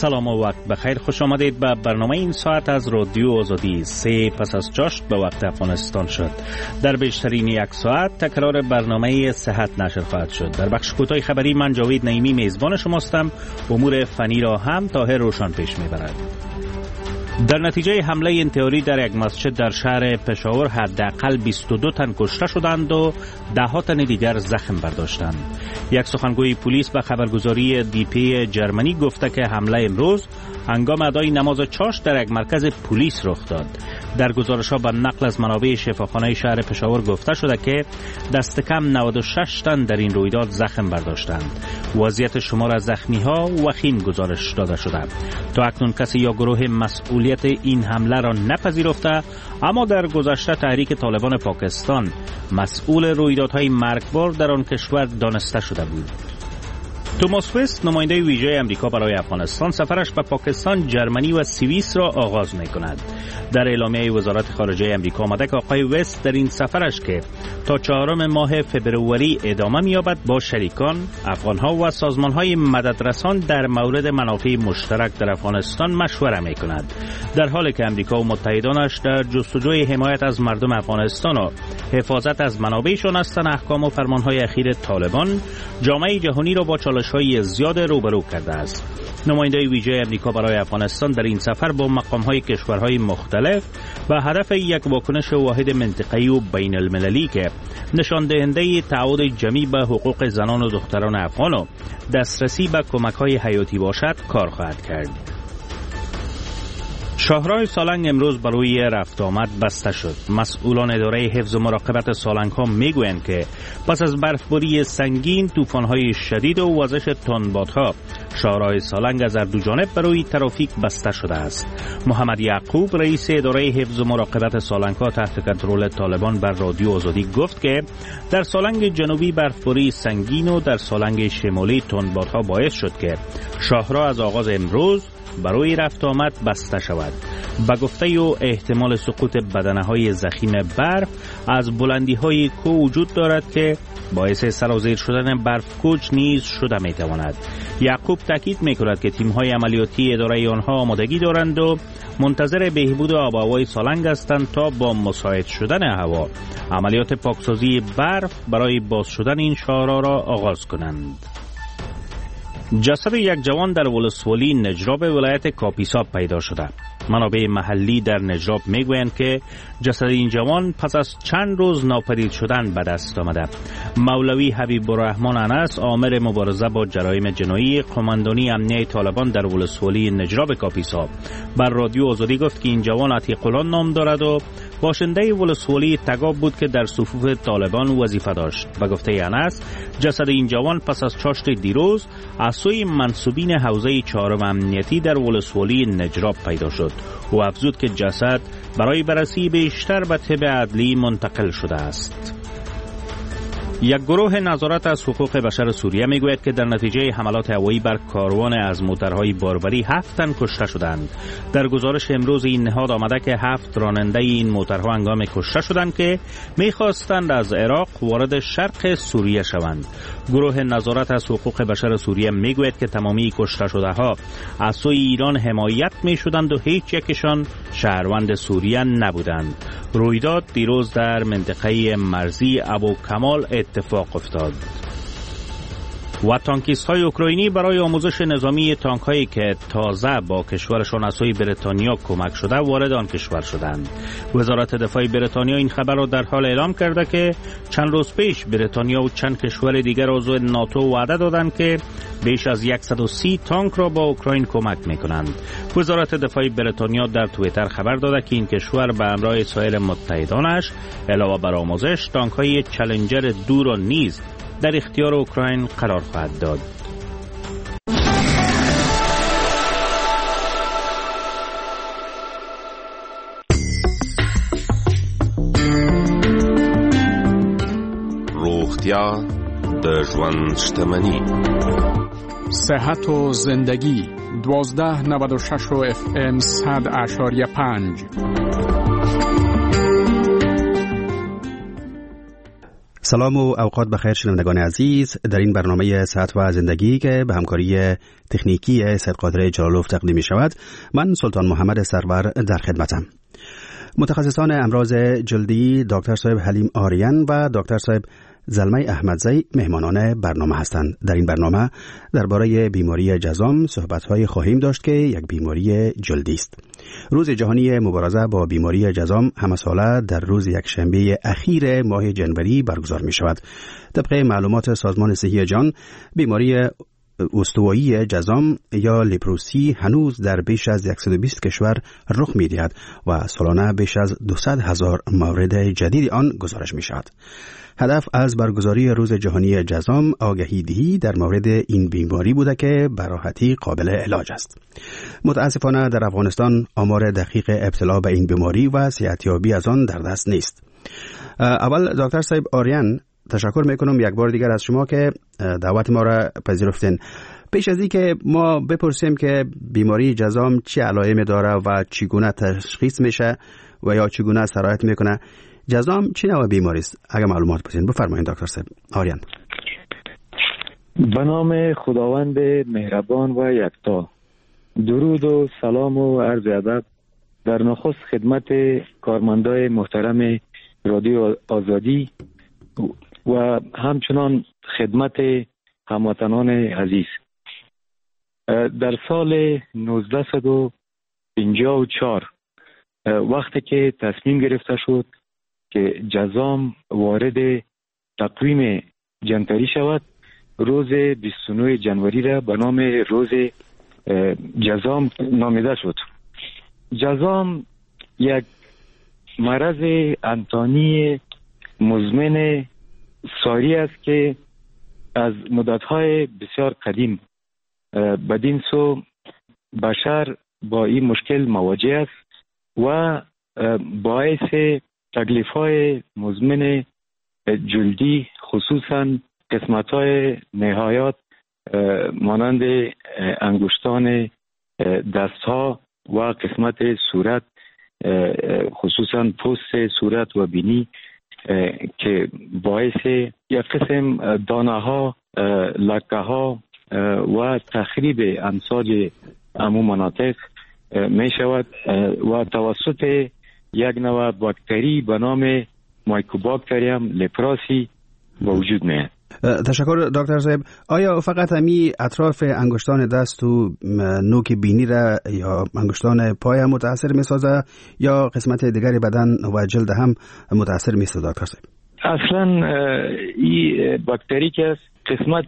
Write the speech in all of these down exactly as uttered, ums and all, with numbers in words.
سلام و وقت بخیر. خوش آمدید به برنامه این ساعت از رادیو آزادی. سه پس از چاشت به وقت افغانستان شد. در بیشترین یک ساعت تکرار برنامه صحت نشر خواهد شد. در بخش کوتاه خبری من جاوید نعیمی میزبان شماستم. امور فنی را هم طاهر روشن پیش میبرد. در نتیجه حمله انتحاری در یک مسجد در شهر پشاور حداقل بیست و دو تن کشته شدند و ده ها تن دیگر زخم برداشتند. یک سخنگوی پلیس به خبرگزاری دی پی جرمنی گفته که حمله امروز هنگام ادای نماز چاشت در یک مرکز پلیس رخ داد. در گزارش‌ها به نقل از منابع شفاخانه شهر پشاور گفته شده که دست کم نود و شش تن در این رویداد زخم برداشتند. وضعیت شمار از زخمی‌ها وخیم گزارش داده شده. تا اکنون کسی یا گروه مسئولیت این حمله را نپذیرفته، اما در گذشته تحریک طالبان پاکستان مسئول رویدادهای مرگبار در آن کشور دانسته شده بود. توماس وست، نماینده ویژه امریکا برای افغانستان، سفرش به پاکستان، جرمنی و سوئیس را آغاز می‌کند. در اعلامیه وزارت خارجه امریکا آمده که آقای وست در این سفرش که تا چهارم ماه فبروری ادامه می‌یابد با شریکان، افغان‌ها و سازمان‌های مددرسان در مورد منافع مشترک در افغانستان مشوره می‌کند. در حالی که امریکا و متحدانش در جستجوی حمایت از مردم افغانستان و حفاظت از منابعشان هستند، احکام و فرمان‌های اخیر طالبان جامعه جهانی را با چالش‌های زیاد روبرو کرده است. نماینده ویژه امریکا برای افغانستان در این سفر با مقام‌های کشورهای مختلف و هدف یک واکنش واحد منطقه‌ای و بین المللی که نشان دهنده تعهد جمعی به حقوق زنان و دختران افغان و دسترسی به کمک‌های حیاتی باشد کار خواهد کرد. شاهراه سالنگ امروز برای رفت آمد بسته شد. مسئولان اداره حفظ و مراقبت سالنگ ها میگویند که پس از برفباری سنگین، طوفان‌های شدید و وزش تندبادها، شاهراه سالنگ از هر دو جانب برای ترافیک بسته شده است. محمد یعقوب، رئیس اداره حفظ و مراقبت سالنگ ها تحت کنترل طالبان، بر رادیو آزادی گفت که در سالنگ جنوبی برفباری سنگین و در سالنگ شمالی تندبادها باعث شد که شاهراه از آغاز امروز برای رفت آمد بسته شود. با گفته او احتمال سقوط بدنه‌های ضخیم برف از بلندی‌های کوه وجود دارد که باعث سرازیر شدن برف کوچ نیز شده می‌تواند. یعقوب تاکید می‌کند که تیم‌های عملیاتی اداره آنها آمادگی دارند و منتظر بهبود آب و هوای سالنگ هستند تا با مساعد شدن هوا عملیات پاکسازی برف برای باز شدن این شاهراه را آغاز کنند. جسد یک جوان در ولسوالی نجراب ولایت کاپیسا پیدا شده. منابع محلی در نجراب میگویند که جسد این جوان پس از چند روز ناپدید شدن به دست آمده. مولوی حبیب الرحمن انس، آمر مبارزه با جرایم جنایی قماندانی امنیه طالبان در ولسوالی نجراب کاپیسا، بر رادیو آزادی گفت که این جوان عتیق الله نام دارد و باشنده ولسوالی تگاب بود که در صفوف طالبان وظیفه داشت. به گفته انس، جسد این جوان پس از چاشت دیروز از سوی منصوبین حوزه چهارم امنیتی در ولسوالی نجراب پیدا شد. او افزود که جسد برای بررسی بیشتر به طب عدلی منتقل شده است. یک گروه نظارت از حقوق بشر سوریه میگوید که در نتیجه حملات هوایی بر کاروان از موترهای باربری هفت تن کشته شدند. در گزارش امروز این نهاد آمده که هفت راننده این موترها هنگام کشته شدند که میخواستند از عراق وارد شرق سوریه شوند. گروه نظارت از حقوق بشر سوریه میگوید که تمامی کشته شده ها از سوی ایران حمایت میشدند و هیچ یکشان شهروند سوریه نبودند. رویداد دیروز در منطقه مرزی ابو کمال اتفاق افتاد. و تانکیست های اوکراینی برای آموزش نظامی تانک هایی که تازه با کشورشان از سوی بریتانیا کمک شده وارد آن کشور شدند. وزارت دفاع بریتانیا این خبر را در حال اعلام کرده که چند روز پیش بریتانیا و چند کشور دیگر عضو ناتو وعده دادند که بیش از صد و سی تانک را با اوکراین کمک میکنند. وزارت دفاع بریتانیا در توییتر خبر داده که این کشور به همراه سایر متحدانش علاوه بر آموزش تانک های چالنجر دو را نیز در اختیار اوکراین قرار خواهد داد. روغتیا د ژوند شتمنی. صحت و زندگی دوازده نود و شش و اف ام صد اشاریه پنج. سلام و اوقات بخیر شنوندگان عزیز. در این برنامه صحت و زندگی که به همکاری تکنیکی سید قادر جلالوف تقدیم می شود، من سلطان محمد سرور در خدمتم. متخصصان امراض جلدی دکتر صاحب حلیم آریان و دکتر صاحب زلمه احمدزی مهمانان برنامه هستند. در این برنامه درباره بیماری جذام صحبت‌های خواهیم داشت که یک بیماری جلدی است. روز جهانی مبارزه با بیماری جذام همه ساله در روز یکشنبه اخیر ماه جنوری برگزار می شود. طبق معلومات سازمان صحی جهان، بیماری استوایی جذام یا لپروسی هنوز در بیش از صد و بیست کشور رخ می دهد و سالانه بیش از دویست هزار مورد جدید آن گزارش می شود. هدف از برگزاری روز جهانی جذام آگاهی دهی در مورد این بیماری بوده که به راحتی قابل علاج است. متاسفانه در افغانستان آمار دقیق ابتلا به این بیماری و صحتیابی از آن در دست نیست. اول دکتر صاحب آریان، تشکر میکنم یک بار دیگر از شما که دعوت ما را پذیرفتین. پیش از این که ما بپرسیم که بیماری جذام چه علائمی داره و چگونه تشخیص میشه و یا چگونه سرایت میکنه، جذام چه نوع بیماری است؟ اگر معلومات بدین بفرمایید دکتر صاحب آریان. به نام خداوند مهربان و یکتا. درود و سلام و عرض ادب در نخست خدمت کارمندای محترم رادیو آزادی و همچنان خدمت هموطنان عزیز. در سال نوزده و پنجاه و چهار وقتی که تصمیم گرفته شد که جذام وارد تقویم جنتری شود، روز بیست و نه جنوری را به نام روز جذام نامیده شد. جذام یک مرض انتانی مزمن ساری است که از مدت‌های بسیار قدیم بدین سو بشر با این مشکل مواجه است و باعث تکلیف‌های مزمن جلدی خصوصاً قسمت‌های نهایات مانند انگشتان دست‌ها و قسمت صورت خصوصاً پوست صورت و بینی که باعث یک قسم دانه‌ها، لکه‌ها و تخریب انساج عموم مناطق می شود و توسط یک نوع باکتری به نام مایکوباکتریوم لپراسی به وجود میاد. تشکر دکتر صاحب. آیا فقط همی اطراف انگشتان دست و نوک بینی را یا انگشتان پای هم متاثر می سازه یا قسمت دیگری بدن و جلد هم متاثر می سازه دکتر صاحب؟ اصلا این باکتری که است قسمت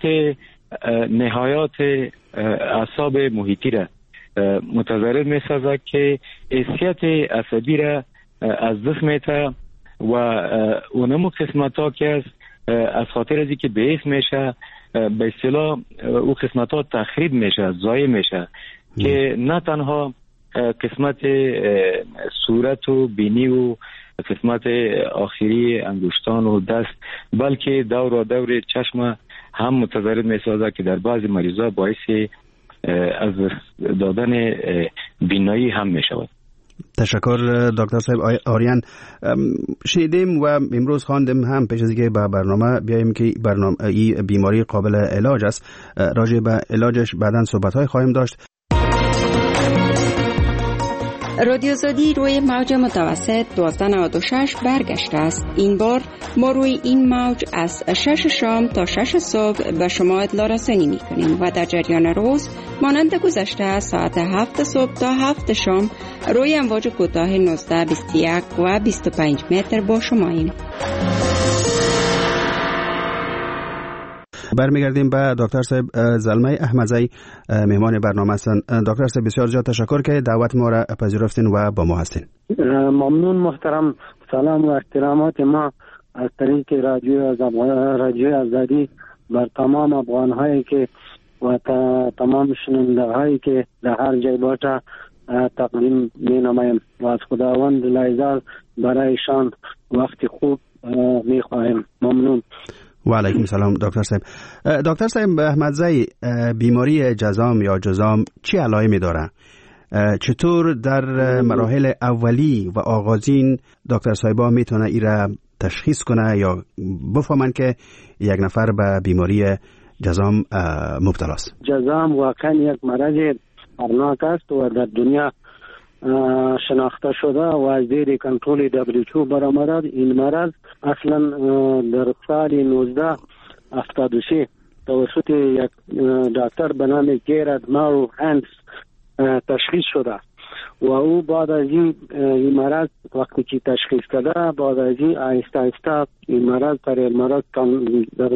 نهایات اعصاب محیطی را متضرر می سازه که حسیت عصبی را از دست میته و اونمو قسمت ها که است از خاطر از که بیس میشه به اصطلاح او قسمت ها تخریب میشه، ضایع میشه که نه تنها قسمت صورت و بینی و قسمت آخری انگشتان و دست بلکه دور و دور چشم هم متضرر میسازه که در بعضی مریضا باعث از دادن بینایی هم میشود. تشکر دکتر صاحب آریان. شنیدیم و امروز خواندیم هم پیش از اینکه به برنامه بیاییم که برنامه ای بیماری قابل علاج است. راجع به علاجش بعداً صحبت‌های خواهیم داشت. رادیو زادی روی موج متوسط دوازده نود و شش برگشته است. این بار ما روی این موج از شش شام تا شش صبح به شما اطلاع رسانی می کنیم و در جریان روز مانند گذشته ساعت هفت صبح تا هفت شام روی امواج کوتاه نوزده، بیست و یک و بیست و پنج متر با شماییم. برمیگردیم به دکتر صاحب زلمه احمدزی مهمان برنامه هستند. دکتر صاحب بسیار زیاد تشکر که دعوت ما را پذیرفتین و با ما هستین. ممنون محترم. سلام و احترامات ما از طریق رادیو رادیو آزادی بر تمام افغان‌هایی که و تمام شنونده‌هایی که در هر جای باشه تقدیم می‌نمایم و از خداوند لایزال برایشان وقت خوب می‌خواهیم. ممنون. و علیکم سلام دکتر صاحب. دکتر صاحب احمدزی، بیماری جذام یا جذام چه علائمی داره؟ چطور در مراحل اولی و آغازین دکتر صاحبا میتونه ایرا تشخیص کنه یا بفهمن که یک نفر به بیماری جذام مبتلاست؟ جذام واقعا یک مرض خطرناک است و در دنیا شناخته شده و از زیر کنترل دبلیو اچ او برآمده. این مرض اصلا در سال نوزده هفتاد و سه توسط یک دکتر به نام گیرد مارو هانس تشخیص شده و او بعد از این این مرض وقتی که تشخیص کرده بعد از این آهسته آهسته این مرض در این مرض در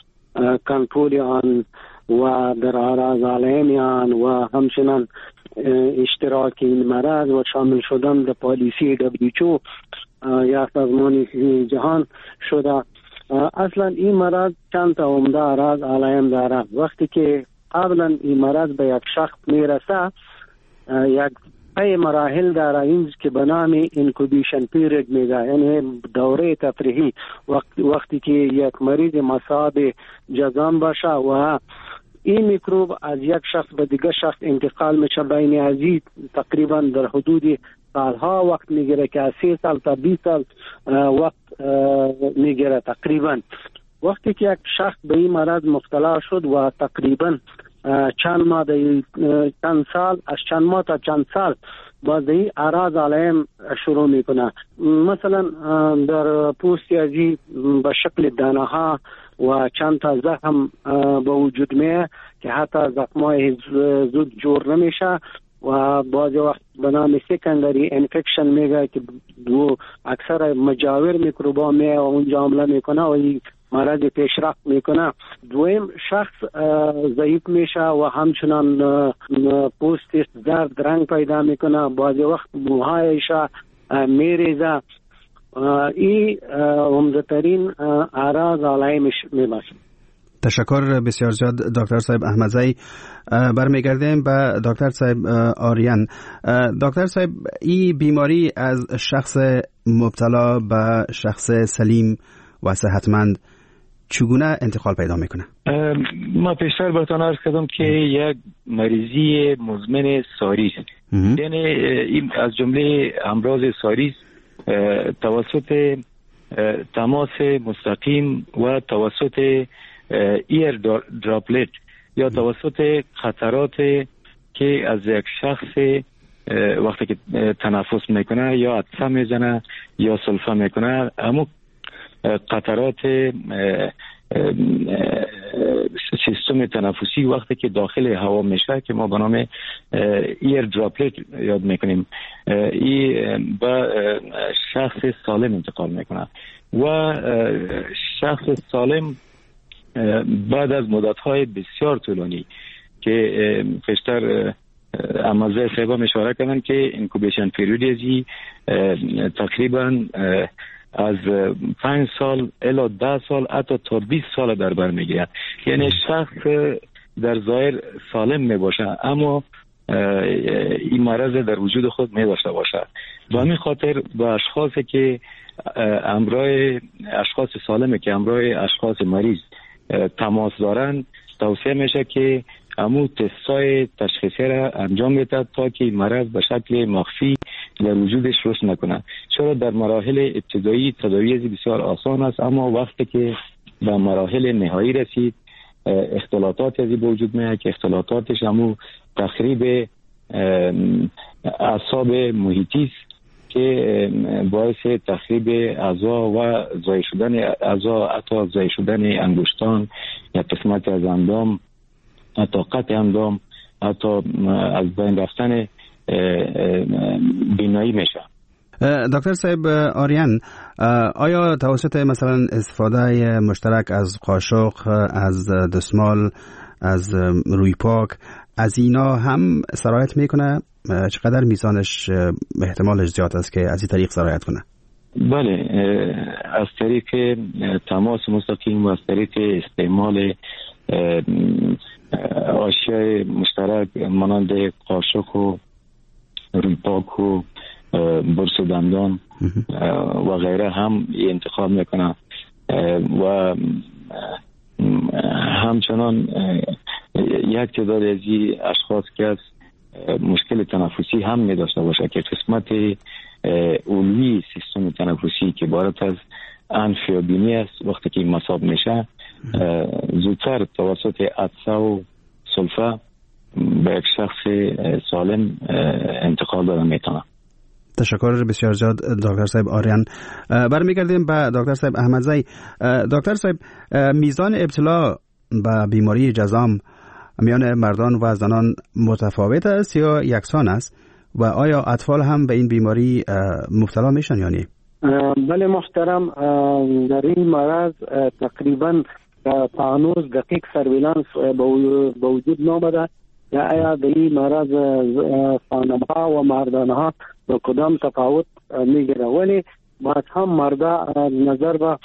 کنترل آن و در اعراض علیه آن و همچنان اشتراک این مرض و شامل شدن در پالیسی دبلیو اچ او یا سازمان جهان شده. اصلا این مرض چند تا عمده اعراض علیه داره. وقتی که قبلا این مرض به یک شخص میرسه یک پای مراحل داره این که به نام اینکوبیشن پیریود میگه، یعنی دوره تفریحی. وقت وقتی که یک مریض مصاب جذام باشه و این میکروب از یک شخص به دیگر شخص انتقال میشه، بین ازی تقریبا در حدود سالها وقت میگیره که از سی سال تا بیست سال وقت میگیره تقریبا. وقتی که یک شخص به این مرض مبتلا شد و تقریبا چند ماه چند سال از چند ماه تا چند سال باز این اعراض علیه شروع میکنه. مثلا در پوست ازی به شکل دانه ها و چند تا زخم به وجود میه که حتی زخمای زود جور نمیشه و بعض وقت به نام سکندری انفکشن میگه که دو اکثر مجاور میکروبا میه و اونجا حمله میکنه و این مرض پیشرفت میکنه. دویم شخص ضعیف میشه و همچنان پوستش زرد رنگ پیدا میکنه، بعضی وقت موهایش میریزه. این عمده ترین اعراض علیه میباشه. تشکر بسیار زیاد دکتر صاحب احمدزی. برمیگردیم به دکتر صاحب آریان. دکتر صاحب این بیماری از شخص مبتلا به شخص سلیم و صحتمند چگونه انتقال پیدا میکنه؟ ما پیشتر براتون عرض کردم که یک مریضی مزمن ساری است، یعنی این از جمله امراض ساری توسط تماس مستقیم و توسط ایر دراپلت یا توسط قطرات که از یک شخص وقتی که تنفس میکنه یا عطسه میزنه یا سلفه میکنه، اما قطرات سیستم تنفسی وقتی که داخل هوا میشه که ما به نام ایر دراپلت یاد میکنیم، این به شخص سالم انتقال میکنه و شخص سالم بعد از مدت‌های بسیار طولانی که پیشتر امازه صاحبا اشاره کردن که اینکوبیشن پیریودی تقریبا از پنج سال الی ده سال حتی تا بیست سال در بر میگیرد. یعنی شخص در ظاهر سالم میباشه اما این مرض در وجود خود میداشته باشه. و همین خاطر به اشخاصی که همراه اشخاص سالمه که همراه اشخاص مریض تماس دارن توصیه میشه که همون تستای تشخیصی را انجام بده تا که مرض به شکل مخفی در وجودش رشد نکنه. چرا در مراحل ابتدایی تداوی بسیار آسان است، اما وقتی که به مراحل نهایی رسید اختلاطات از وجود میاد که اختلاطاتش همون تخریب اعصاب محیطی است که باعث تخریب اعضا و ضایع شدن اعضا، حتی ضایع شدن انگشتان یا قسمت از اندام، حتی قطع اندام، حتی از بین رفتن بینایی میشه. دکتر صاحب آریان، آیا توسط مثلا استفاده مشترک از قاشق، از دستمال، از روی پاک، از اینا هم سرایت میکنه؟ چقدر میزانش احتمالش زیاد است که از این طریق سرایت کنه؟ بله، از طریق تماس مستقیم و از طریق استعمال اشیاء مشترک مانند قاشق و روی پاک و برس دندان و غیره هم انتخاب میکنه و همچنان یک تعداد از این اشخاص که از مشکل تنفسی هم می داشته باشه که قسمت علوی سیستم تنفسی که عبارت از انف یا بینی است. وقتی که مصاب میشه زودتر توسط عطسه و سلفه به یک شخص سالم انتقال داده میتونه. تشکر بسیار زیاد دکتر صاحب آریان. برمیگردیم به دکتر صاحب احمدزی. دکتر صاحب، میزان ابتلا به بیماری جذام میان مردان و زنان متفاوت است یا یکسان است و آیا اطفال هم به این بیماری مبتلا میشن یا نه؟ بله محترم، در این مرض تقریبا تا هنوز دقیق سرویلنس به وجود نامده یا آیا در این مرض خانم‌ها و مردانها به کدام تفاوت میگیره، ولی باز هم مردا نظر به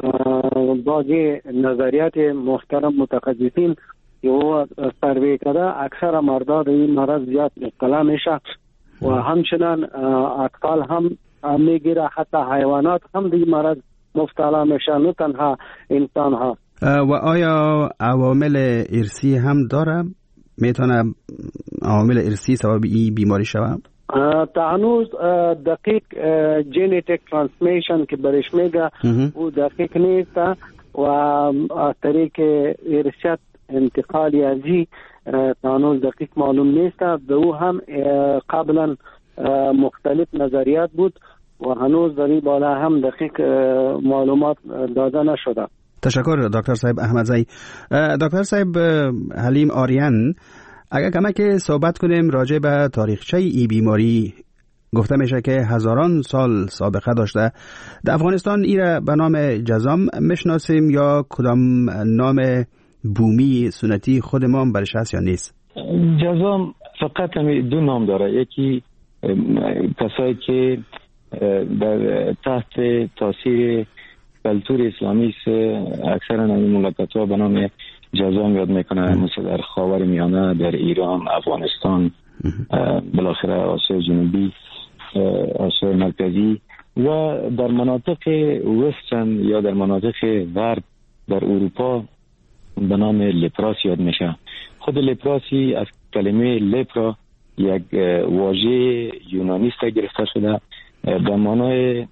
باقی نظریات محترم متخصصین که سروی کرده اکثر مردا در این مرض زیاد مبتلا میشه و همچنان اطفال هم میگیره، حتی حیوانات هم در این مرض مبتلا میشه، نه تنها انسان ها. و آیا عوامل ارثی هم داره؟ میتونه عوامل ارثی سبب این بیماری شود؟ تا هنوز دقیق ژنتیک ترانسمیشن که برش میگه او دقیق نیست و از طریق ارثیت انتقال یازی تا هنوز دقیق معلوم نیست. به او هم قبلا مختلف نظریات بود و هنوز در این بالا هم دقیق معلومات داده نشده. تشکر دکتر صاحب احمدزی. دکتر صاحب حلیم آریان، اگر کمک صحبت کنیم راجع به تاریخچه ای بیماری، گفته میشه که هزاران سال سابقه داشته. در افغانستان این را به نام جذام میشناسیم یا کدام نام بومی سنتی خودمان برش هست یا نیست؟ جذام فقط همین دو نام داره. یکی کسایی که در تحت تاثیر کلتور اسلامی است اکثرا این مملکت‌ها به نام جذام یاد میکنن، مثل در خاور میانه، در ایران، افغانستان، بالاخره آسیا جنوبی، آسیا مرکزی و در مناطق وسترن یا در مناطق غرب در اروپا به نام لپراس یاد میشه. خود لپراسی از کلمه لپرا یک واژه یونانی است گرفته شده به معنای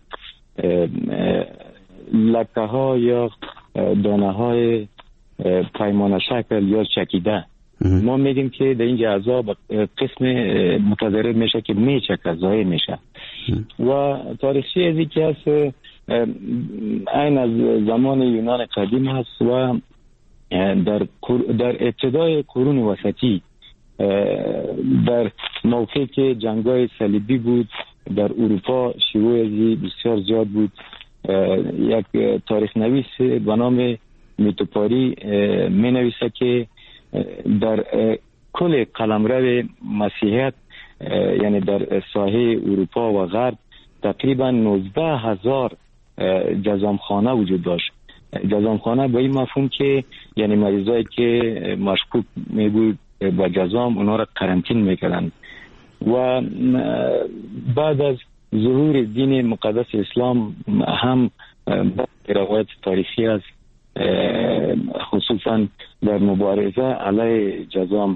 لکه ها یا دانه های پیمانه شکل یا چکیده. ما میگیم که در اینجا اعضا قسم متضرر میشه که میچکه، ضایع میشه. و تاریخچه ازی که هست این از زمان یونان قدیم هست و در در ابتدای قرون وسطی در موقعی که جنگای صلیبی بود در اروپا شیوع ازی بسیار زیاد بود. یک تاریخ نویس به نام میتوپاری می نویسه که در کل قلمرو مسیحیت یعنی در ساحه اروپا و غرب تقریبا نوزده هزار جذامخانه وجود داشت. جذامخانه به این مفهوم که یعنی مریضایی که مشکوک می بود با جذام اونا را قرنطین میکردن. و بعد از ظهور دین مقدس اسلام هم روایت تاریخی است، خصوصا در مبارزه علیه جذام.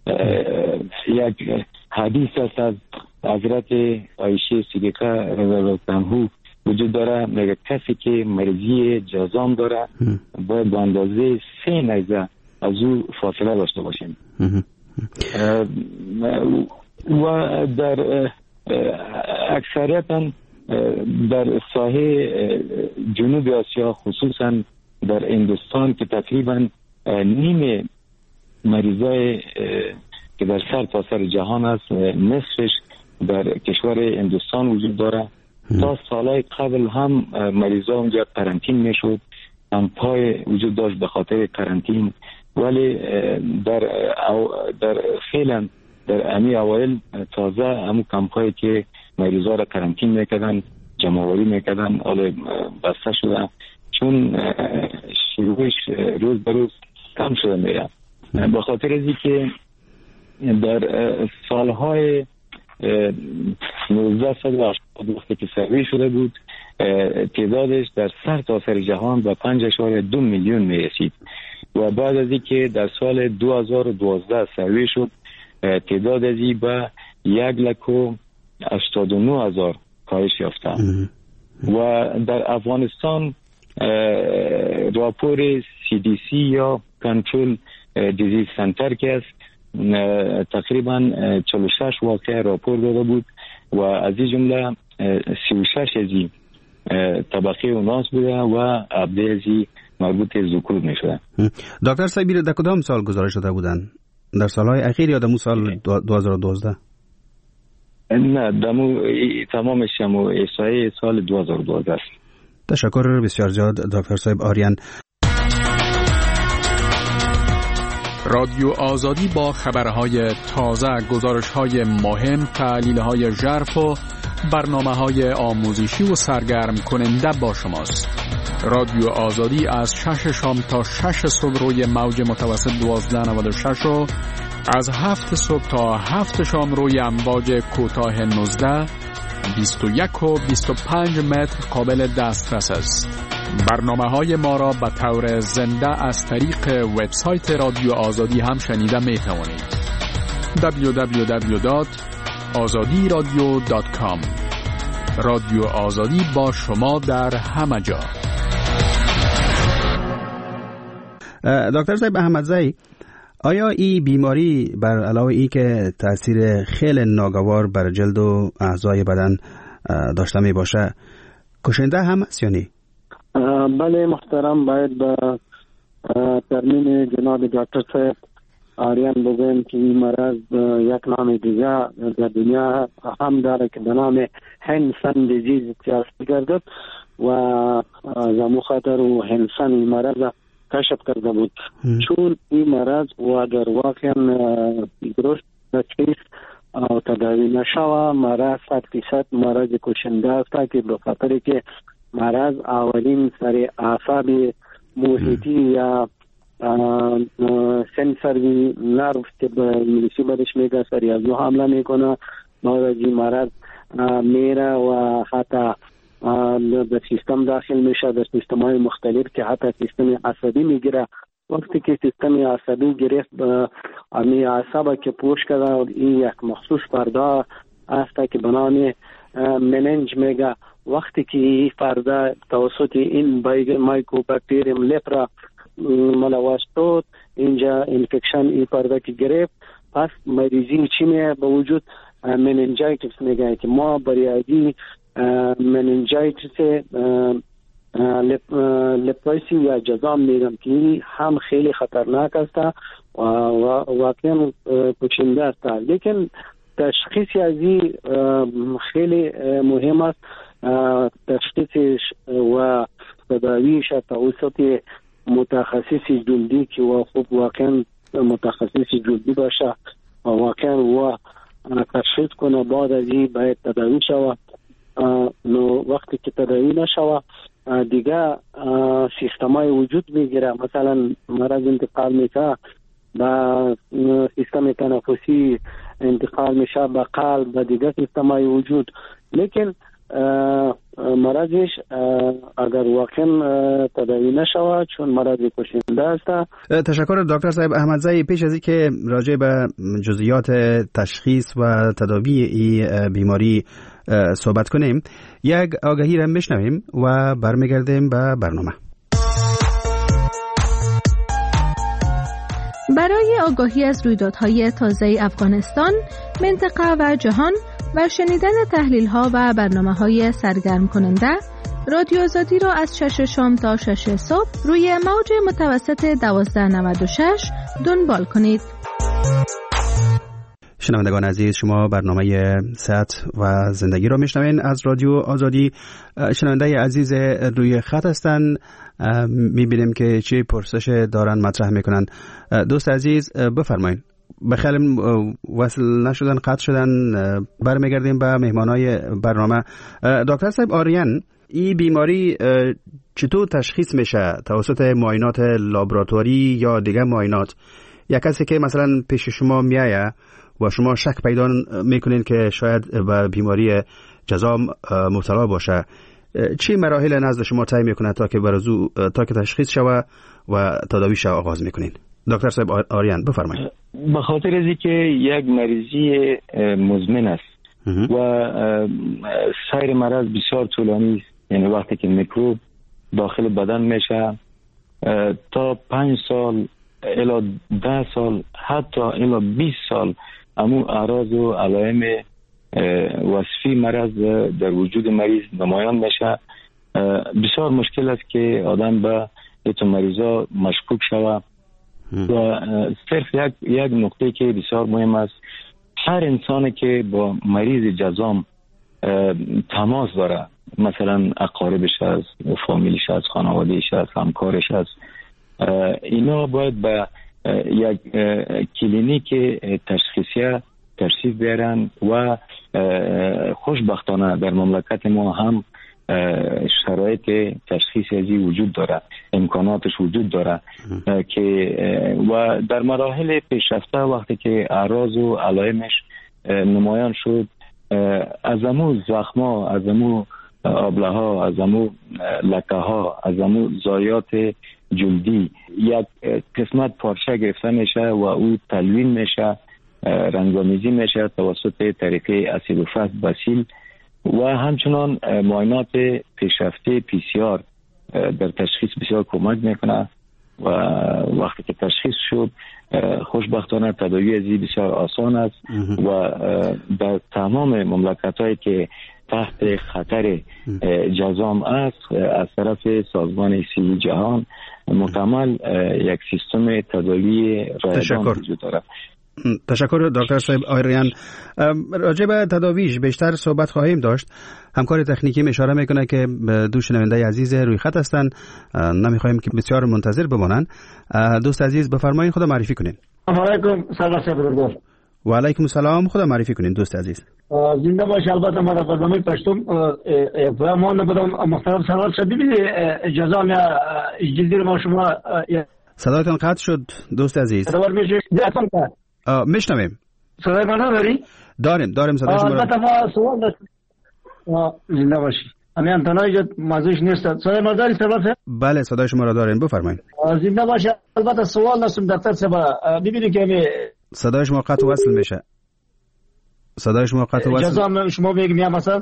یک حدیث است از حضرت عایشه صدیقه رضی الله عنها وجود داره، میگه کسی که مریضی جذام داره باید به اندازه سه نیزه از او فاصله داشته باشیم. و در اکثریتا در ساحه جنوب آسیا خصوصا در هندوستان که تقریبا نیم مریضای که در سر تا سر جهان است نصفش در کشور هندوستان وجود داره. تا سالهای قبل هم مریضا اونجا قرنطین میشد، کمپای وجود داشت به خاطر قرنطین، ولی در در فعلا در امی اوایل تازه همون کمپایی که مریضا را قرنطین میکردن جمع‌آوری میکردن حالا بسته شدن، چون شیوعش روز به روز کم شده میره. به خاطر ازی که در سالهای نوزده صد و هشتاد وقتی که سروی شده بود تعدادش در سر تا سر جهان به پنج اشاره دو میلیون میرسید و بعد از اینکه در سال دو هزار و دوازده سروی شد تعداد ازی به یک لک و هشتاد و نه هزار کاهش یافته و در افغانستان راپور سی دی سی یا کنترل دیزیز سنتر که است تقریبا چهل و شش واقعه راپور داده بود و از این جمله سی و شش از این طبقه اوناس بوده و عبده از این مربوط ذکور می شده. دکتر صاحبی در کدام سال گزارش داده بودن؟ در سالهای اخیر یا دمو سال دو هزار و دوازده؟ نه دمو تمامش همو احصایه سال دو هزار و دوازده است. تشکر بسیار زیاد دکتر صاحب آریان. رادیو آزادی با خبرهای تازه، گزارش‌های مهم، تحلیل‌های ژرف و برنامه‌های آموزشی و سرگرم کننده با شماست. رادیو آزادی از شش شام تا شش صبح روی موج متوسط دوازده نود و شش و از هفت صبح تا هفت شام روی امواج کوتاه نوزده، بیست و یک و بیست و پنج متر قابل دسترس است. برنامه‌های ما را به طور زنده از طریق وبسایت رادیو آزادی هم شنیده می توانید. دبلیو دبلیو دبلیو دات آزادی رادیو دات کام. رادیو آزادی با شما در همه جا. دکتر صاحب احمدزئی، آیا این بیماری بر علاوه ای که تاثیر خیلی ناگوار بر جلد و اعضای بدن داشته می باشه کشنده هم است یا نه؟ بله محترم، باید به ترمیم جناب دکتر صاحب آریان بگویم که این مرض یک نام دیگه در دنیا هم داره که به نام هنسن دیزیز اتیاس گردد و زمو خاطر و هنسن این مرض کشف کرده بود. چون این مرض و اگر واقعا درست تشخیص او تداوی نشوه مرض صد فیصد مرض کشنده است که به خاطر که مرض اولین سر اعصاب محیطی یا سنسوری نرو که به انگلیسی برش میگه سری از نو حمله میکنه. بعد از این مرض میره و حتی به سیستم داخل میشه، در سیستم های مختلف که حتی سیستم عصبی میگیره. وقتی که سیستم عصبی گرفت امی اعصاب که پوش کرده، این یک مخصوص پرده است که به نام مننج میگه. وقتی که این پرده توسط این مایکوباکتریوم لپرا ملوث شد، اینجا انفکشن این پرده که گرفت، پس مریضی چی میه به وجود؟ مننجایتس میگه که ما بریادی مننجایتس لپرسی یا جزام میگم که هم خیلی خطرناک است و واقعا کشنده است. لیکن تشخیص از این خیلی مهم است. تشخیصش و تداویش توسط متخصص جلدی که و خوب واقعا متخصص جلدی باشه و واقعا و تشخیص کنه، بعد از این باید تداوی شود. نو وقتی که تداوی نشود دیگه سیستمای وجود میگیره، مثلا مرض انتقال میشه با سیستم تنفسی، انتقال میشه به قلب و دیگه سیستمای وجود. لیکن مرضش اگر واقعا تداوی نشود چون مرض کشنده است. تشکر دکتر صاحب احمدزئی. پیش از اینکه راجع به جزئیات تشخیص و تداوی این بیماری صحبت کنیم، یک آگهی را بشنویم و برمیگردیم به برنامه. برای آگاهی از رویدادهای تازه افغانستان، منطقه و جهان و شنیدن تحلیل‌ها و برنامه‌های سرگرم کننده، رادیو آزادی را از شش شام تا شش صبح روی موج متوسط دوازده نود و شش دنبال کنید. شنوندگان عزیز، شما برنامه صحت و زندگی را میشنوین از رادیو آزادی. شنونده عزیز روی خط هستن، میبینیم که چه پرسش دارن مطرح میکنن. دوست عزیز بفرمایید. بخیر وصل نشدن، قطع شدن. برمیگردیم به مهمانای برنامه. دکتر صاحب آریان، این بیماری چطور تشخیص میشه؟ توسط معاینات لابراتواری یا دیگه معاینات؟ یک کسی که مثلا پیش شما میایه و شما شک پیدا میکنین که شاید به بیماری جذام مبتلا باشه، چه مراحل نزد شما طی میکنه تا که برزو تا که تشخیص شوه و تداویش آغاز میکنین؟ دکتر صاحب آریان بفرمایید. به خاطر از اینکه یک مریضی مزمن است و سیر مرض بسیار طولانی است، یعنی وقتی که میکروب داخل بدن میشه تا پنج سال الی ده سال حتی الی بیست سال امو اعراض و علائم وصفی مرض در وجود مریض نمایان میشه. بسیار مشکل است که آدم به این مریضا مشکوک شود و صرف یک یک نکته که بسیار مهم است، هر انسانی که با مریض جذام تماس داره، مثلا اقاربش است، فامیلش است، خانوادهش است، همکارش است، اینا باید به یک کلینیک تشخیصی تشریف بیارن و خوشبختانه در مملکت ما هم شرایط تشخیص ازی وجود داره، امکاناتش وجود داره که و در مراحل پیشرفته وقتی که اعراض و علائمش نمایان شد، از امو زخما، از امو آبله ها، از امو لکه ها، از امو زایات جلدی یک قسمت پارچه گرفته میشه و او تلوین میشه، رنگامیزی میشه توسط طریقه اسید و فاز باسیل و همچنان معاینات پیشرفته پی سی آر در تشخیص بسیار کمک میکنه و وقتی که تشخیص شد خوشبختانه تداوی ازی بسیار آسان است و در تمام مملکت هایی که تحت خطر جذام است از طرف سازمان صحی جهان مکمل یک سیستم تداوی رایگان وجود دارد. تشکر دکتر صاحب آریان. راجع به تداویش بیشتر صحبت خواهیم داشت. همکار تکنیکی اشاره میکنه که دو شنونده عزیز روی خط هستند، نمیخوایم که بسیار منتظر بمانند. دوست عزیز بفرمایید، خدا معرفی کنین. علیکم سلام صاحب. و علیکم السلام، خدا معرفی کنین دوست عزیز. زنده باش. البته ما در برنامه پشتم و ما نبودم محترم سوال شد ببینید جزام یا جلدی ما شما صدایتان قطع شد دوست عزیز. صدا میشه داتون کا میشنویم. صدای منو داری؟ داریم داریم صدای شما. البته ما سوال داشت. زنده باشی. امی انتنای موضوعش نیست. صدای ما داری صدا؟ بله صدای شما را داریم، بفرمایید. زنده باش. البته سوال داشتم دکتر صاحب ببینید که می صدای شما قطع وصل میشه. صدای شما قطع وصل. جزام شما میگم مثلا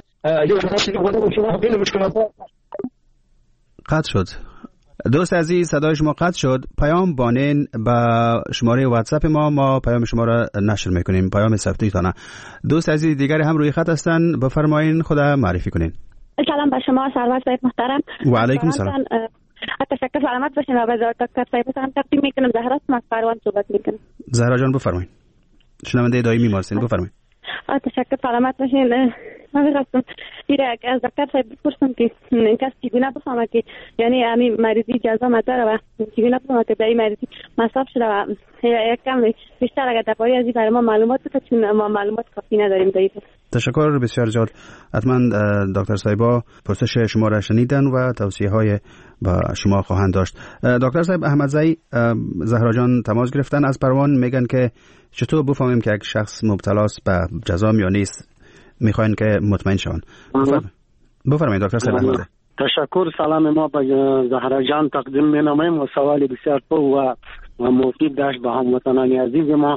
قطع شد. دوست عزیز صدای شما قطع شد. پیام بانین با شماره واتساپ ما ما پیام شما را نشر میکنیم، پیام صوتی تانه. دوست عزیز دیگری هم روی خط هستن، بفرمایین خدا معرفی کنین. سلام به شما سرور صاحب محترم. و علیکم السلام. تشکر، سلامت باشین. و به دکتر صاحب هم تقدیم میکنم. زهرا از پروان صحبت میکنم. زهرا جان بفرمایید. شنونده دائمی ما هستین، بفرمایید. تشکر، سلامت باشین. من می‌خواستم دیگه از دکتر صاحب بپرسم که این کس چگونه بفهمه که یعنی همین مریضی جذام داره و چگونه بفهمه که به این مریضی مصاب شده و یک کم بیشتر اگر درباره از این برای ما معلومات بده، چون ما معلومات کافی نداریم در این. تشکر بسیار زیاد. حتما دکتر صاحبا پرسش شما را شنیدن و توصیه های با شما خواهند داشت. دکتر صاحب احمدزئی زهرا جان تماس گرفتن از پروان، میگن که چطور بفهمیم که یک شخص مبتلاست به جذام یا نیست، میخواین که مطمئن شون. بفرمایید دکتر صاحب احمدزئی. تشکر. سلام ما به زهرا جان تقدیم می‌نمایم و سوال بسیار خوب و و مفید داشت به هموطنان عزیز ما.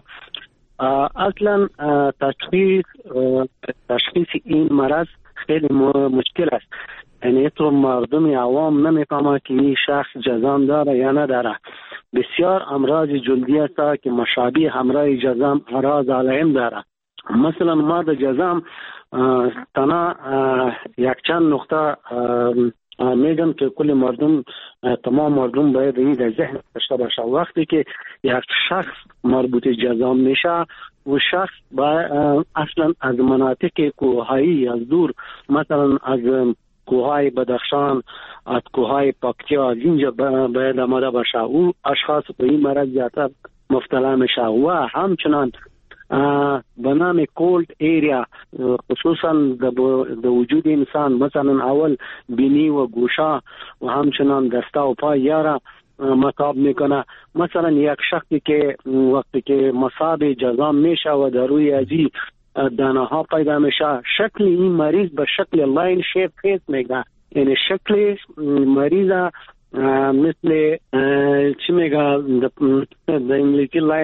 اصلا تشخیص تشخیص این مرض خیلی مشکل است، یعنی تو مردم عوام نمیفهمه که این شخص جذام داره یا نداره. بسیار امراض جلدی است که مشابه امراض جذام اعراض علائم داره. مثلا مرض جذام تنها یک چند نقطه میگم که کل مردم تمام مردم باید این در ذهن داشته باشه. وقتی که یک شخص مربوط جذام میشه و شخص باید اصلا از مناطق کوهایی از دور، مثلا از کوههای بدخشان، از کوههای پکتیا، از اینجا باید آمده باشه. او اشخاص به این مرض زیادتر مبتلا میشه و همچنان به نام کولد ایریا خصوصا در وجود انسان، مثلا اول بینی و گوشا و همچنان دسته و پای یارا مصاب میکنه. مثلا یک شخصی که وقتی که مصاب جذام میشه و در روی ازی دانه ها پیدا میشه، شکل این مریض به شکل لاین شیپ فیس میگه، یعنی شکل مریض مثل چی میگه در انگلیسی لاین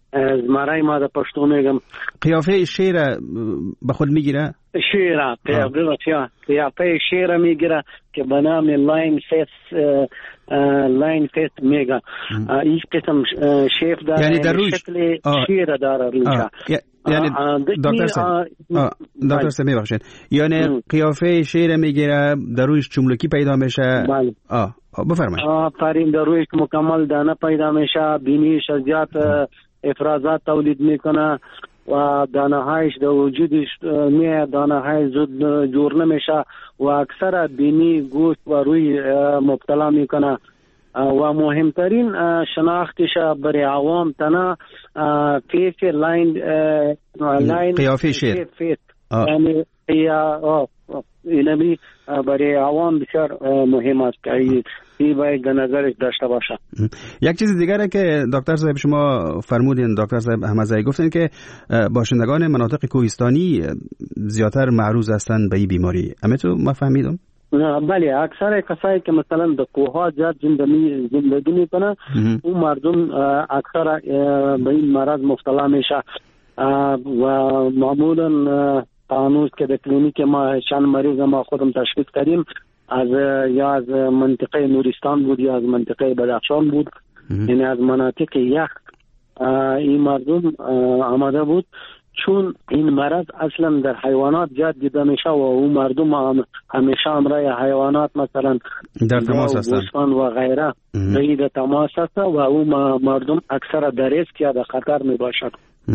زمرای ما در پشتو میگم. قیافه شیر به خود میگیره؟ شیر قیافه قیافه شیر میگیره که به نام لاین فیس لاین فیس میگه. این قسم شیف داره، یعنی در روش شکل شیر داره روشه. یعنی دکتر صاحب دکتر صاحب میبخشید، یعنی قیافه شیر میگیره، در روش چملکی پیدا میشه. بله. آه بفرمایید. آفرین، در روش مکمل دانه پیدا میشه، بینیش زیاد افرازات تولید میکنه و دانه هایش در وجودش میه، دانه های زود جور نمیشه و اکثر بینی گوشت و روی مبتلا میکنه و مهمترین شناختش برای عوام تنها فیس لاین لاین قیافه شیر، یعنی اینمی برای عوام بسیار مهم است که این باید در نظرش داشته باشه. یک چیز دیگره که دکتر صاحب شما فرمودین، دکتر صاحب احمدزایی گفتن که باشندگان مناطق کوهستانی زیادتر معرض هستند به این بیماری. همینطور ما فهمیدم؟ بله، اکثر کسایی که مثلا در کوه زیاد زندگی زندگی میکنه اون مردم اکثر به این مرض مبتلا میشه و معمولا تانوس که در کلینیک ما چند مریض ما خودم تشخیص کردیم از یا از منطقه نورستان بود یا از منطقه بدخشان بود، یعنی از مناطق یخ این مردم آمده بود، چون این مرض اصلا در حیوانات زیاد دیده میشه و اون مردم همیشه همراه حیوانات مثلا در تماس هستند و غیره در تماس هست و اون مردم اکثر در ریسک یا در خطر می باشد.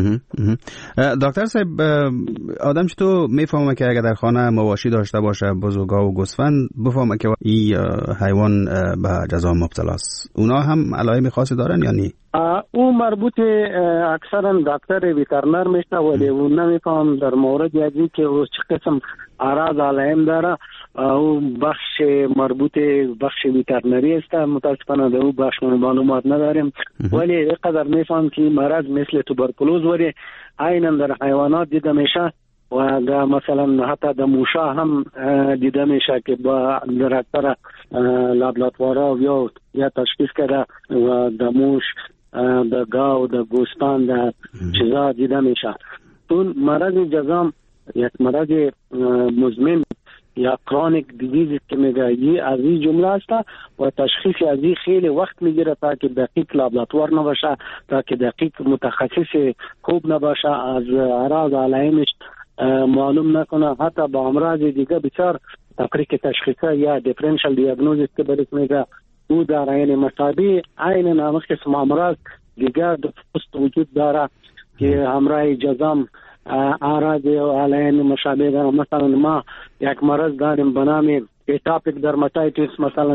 دکتر صاحب، آدم چطور میفهمه که اگر در خانه مواشی داشته باشه، بزرگا و گوسفند، بفهمه که این حیوان به جزام مبتلا است؟ اونا هم علائم خاصی دارن یا نی؟ او مربوط اکثرا دکتر ویترنر میشه ولی اون نمیفهم در مورد یادی که او چه قسم اعراض علائم داره. او بخش مربوط بخش ویترنری است، متاسفانه در او بخش معلومات نداریم ولی اینقدر میفهم که مرض مثل توبرکلوز ولی عیناً در حیوانات دیده میشه و مثلا حتی در موشا هم دیده میشه که با در اکثر لابراتوارها یا یا تشخیص کرده و در موش، در گاو، در گوسفند، در چیزا دیده میشه. اون مرض جزام یک مرض مزمن یا کرونیک دیزیز که میگه یی از این جمله است و تشخیص از این خیلی وقت میگیره تا که دقیق لابراتوار نباشه، تا که دقیق متخصص خوب نباشه، از اعراض علائمش معلوم نکنه، حتی با امراض دیگه بسیار تفریق تشخیصی یا دیفرنشل دیاگنوزیس که برش میگه او داره، یعنی مصابی عین نامش قسم امراض دیگه در پوست وجود داره که همراه جزام اعراض و علائم مشابه داره. مثلا ما یک مرض داریم به نام اتاپیک درماتایتیس، مثلا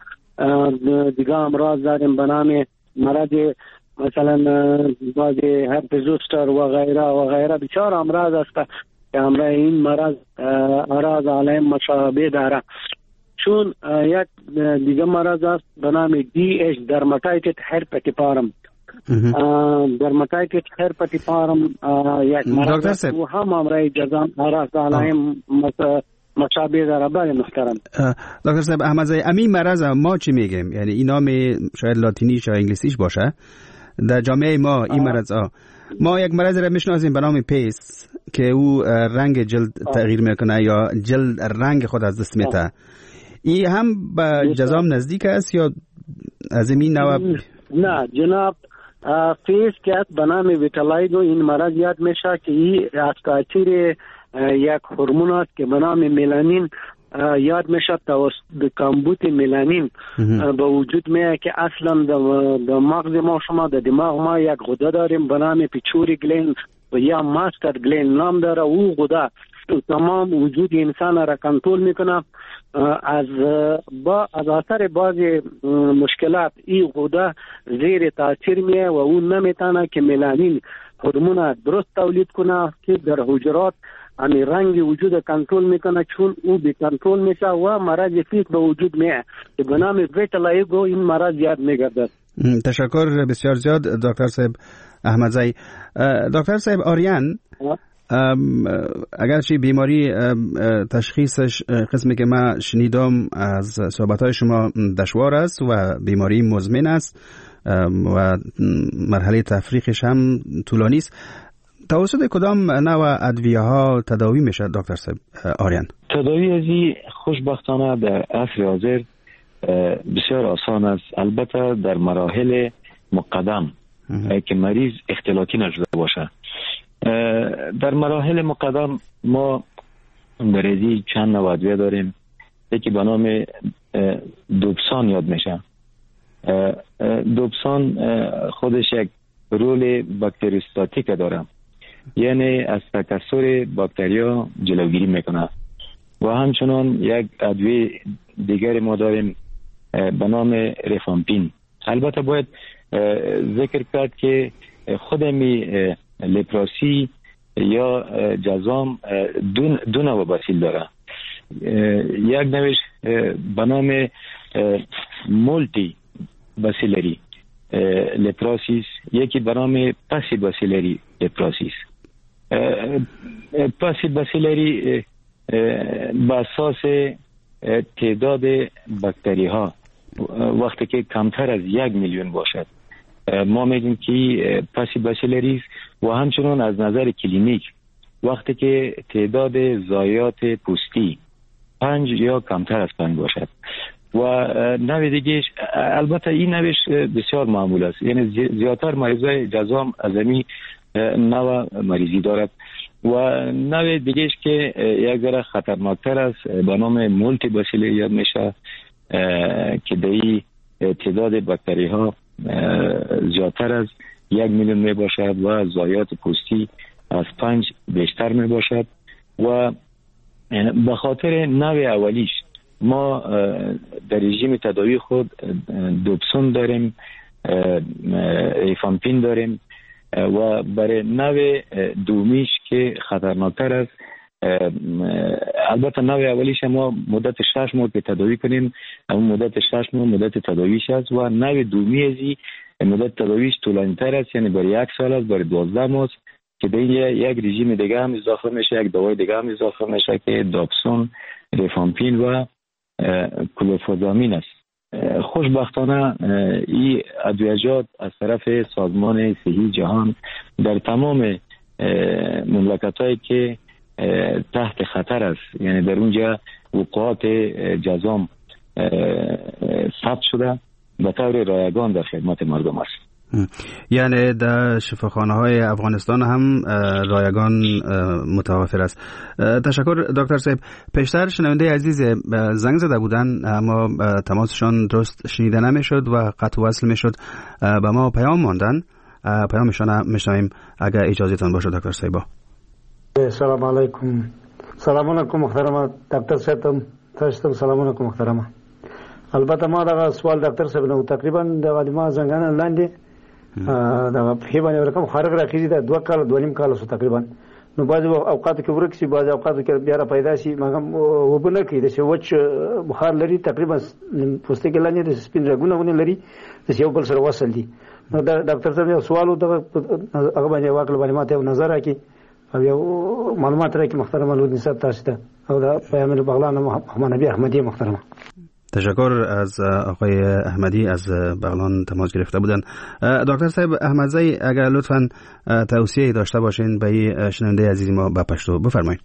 دیگه امراض داریم به نام مرض مثلا بعضی هرپس زوستر و غیره و غیره، بسیار امراض است که همراه این مرض اعراض علائم مشابه داره. چون یک دیگه مرض است به نام دی اچ درماتایتیس هرپتیپارم. درماتایتیس هرپتیپارم یک مرض است و هم همراه جزام اعراض علائم مشابه داره. بله محترم دکتر صاحب احمدزایی، امی مرض ما چی میگیم؟ یعنی این نام شاید لاتینیش یا انگلیسیش باشه. در جامعه ما این مرض ها ما یک مرض را میشناسیم به نام پیس که او رنگ جلد تغییر میکنه یا جلد رنگ خود از دست میده. این هم به جزام نزدیک است یا از این نوع؟ نه جناب، پیس که به نام ویتالایگو این مرض یاد میشه که این از تاثیر یک هورمون است که به نام ملانین یاد میشه. توسط کمبود ملانین به وجود میاد که اصلا در مغز ما شما در دماغ ما یک غده داریم به نام پیچوری گلند و یا ماستر گلند نام داره. او غده تمام وجود انسان را کنترل میکنه. از با از اثر بعضی مشکلات این غده زیر تاثیر میه و اون نمیتونه که ملانین هورمون درست تولید کنه که در حجرات امی رنگ وجود کنترل میکنه. چون او بی کنترل میشه و مرض فیک به وجود میه که به نام ویتالایگو این مرض یاد میگردد. تشکر بسیار زیاد دکتر صاحب احمدزایی. دکتر صاحب آریان، اگرچه بیماری تشخیصش قسمی که من شنیدم از صحبت‌های شما دشوار است و بیماری مزمن است و مرحله تفریقش هم طولانی است. توسط کدام نوع ادویه ها تداوی میشه دکتر صاحب آریان؟ تداوی ازی خوشبختانه در عصر حاضر بسیار آسان است، البته در مراحل مقدم که مریض اختلاطی نشده باشه. در مراحل مقدم ما در ازی چند نوع ادویه داریم. یکی به نام دوپسان یاد میشه. دوپسان خودش یک رول باکتریوستاتیک داره، یعنی از تکثر باکتریا جلوگیری میکنه. و همچنان یک ادویه دیگر ما داریم به نام ریفامپین. البته باید ذکر کرد که خود می لپراسی یا جزام دو, دو نوع باسیل داره. یک نوعش به نام مولتی باسیلری لپراسیس، یکی به نام پاسی باسیلری لپراسیس. پاسی باسیلری به اساس تعداد باکتری ها وقتی که کمتر از یک میلیون باشد ما میگیم که پاسی باسیلری، و همچنان از نظر کلینیک وقتی که تعداد ضایعات پوستی پنج یا کمتر از پنج باشد. و نوع دیگه البته این نوعش بسیار معمول است، یعنی زیادتر مریضای جزام از این نوع مریضی دارد. و نوع دیگهش که یک ذره خطرناکتر است به نام مولتی باسیلری یاد میشه که در تعداد باکتری ها زیادتر از یک میلیون می باشد و ضایعات پوستی از پنج بیشتر می باشد. و به خاطر نوع اولیش ما در رژیم تداوی خود دوپسون داریم، ریفامپین داریم، و برای نوع دومیش که خطرناکتر است، البته نوع اولیش ما مدت شش ماه که تداوی کنیم، اما مدت شش ماه مدت تداویش است. و نوع دومی ازی مدت تداویش طولانی‌تر است، یعنی برای یک سال است، برای دوازده ماه است که به یک رژیم دیگه هم اضافه میشه، یک دوای دیگه هم اضافه میشه که دوپسون، ریفامپین و کلوفوزامین است. خوشبختانه این ادویه‌جات از طرف سازمان صحی جهان در تمام مملکت‌هایی که تحت خطر است، یعنی در اونجا وقوعات جزام ثبت شده، به طور رایگان در خدمت مردم است. یعنی در شفاخانه های افغانستان هم رایگان متوفر است. تشکر دکتر صاحب. پیشتر شنونده عزیز زنگ زده بودن اما تماسشان درست شنیده نمیشد و قطع وصل میشد، به ما پیام ماندن، پیامشان میشنویم اگر اجازهتان باشه دکتر صاحب. سلام علیکم. سلام علیکم محترم دکتر صاحب. تاسو سلام علیکم محترم. البته ما دا سوال دکتر صاحب نو تقریبا د علما زنګانه لاندې دا په باندې ورکم خارق راخیزي دا دوه کال دوه نیم کال سو تقریبا. نو بعض اوقات کې ورک شي، بعض اوقات کې بیا را پیدا شي، مګم وبنه کې د وچ بخار لري، تقریبا پوسټ کې لاندې د سپین رګونه ونه لري، د یو بل سره وصل دي. نو دا ډاکټر صاحب یو سوال وته هغه باندې واکل باندې ماته نظر راکړي او یو معلومات راکړي محترم لودنی صاحب تاسو ته او دا پیغمبر بغلان محمد نبی احمدی محترم. تشکر از آقای احمدی از بغلان تماس گرفته بودن. دکتر صاحب احمدزی اگر لطفاً توصیه داشته باشین به شنونده عزیز ما به پشتو بفرمایید.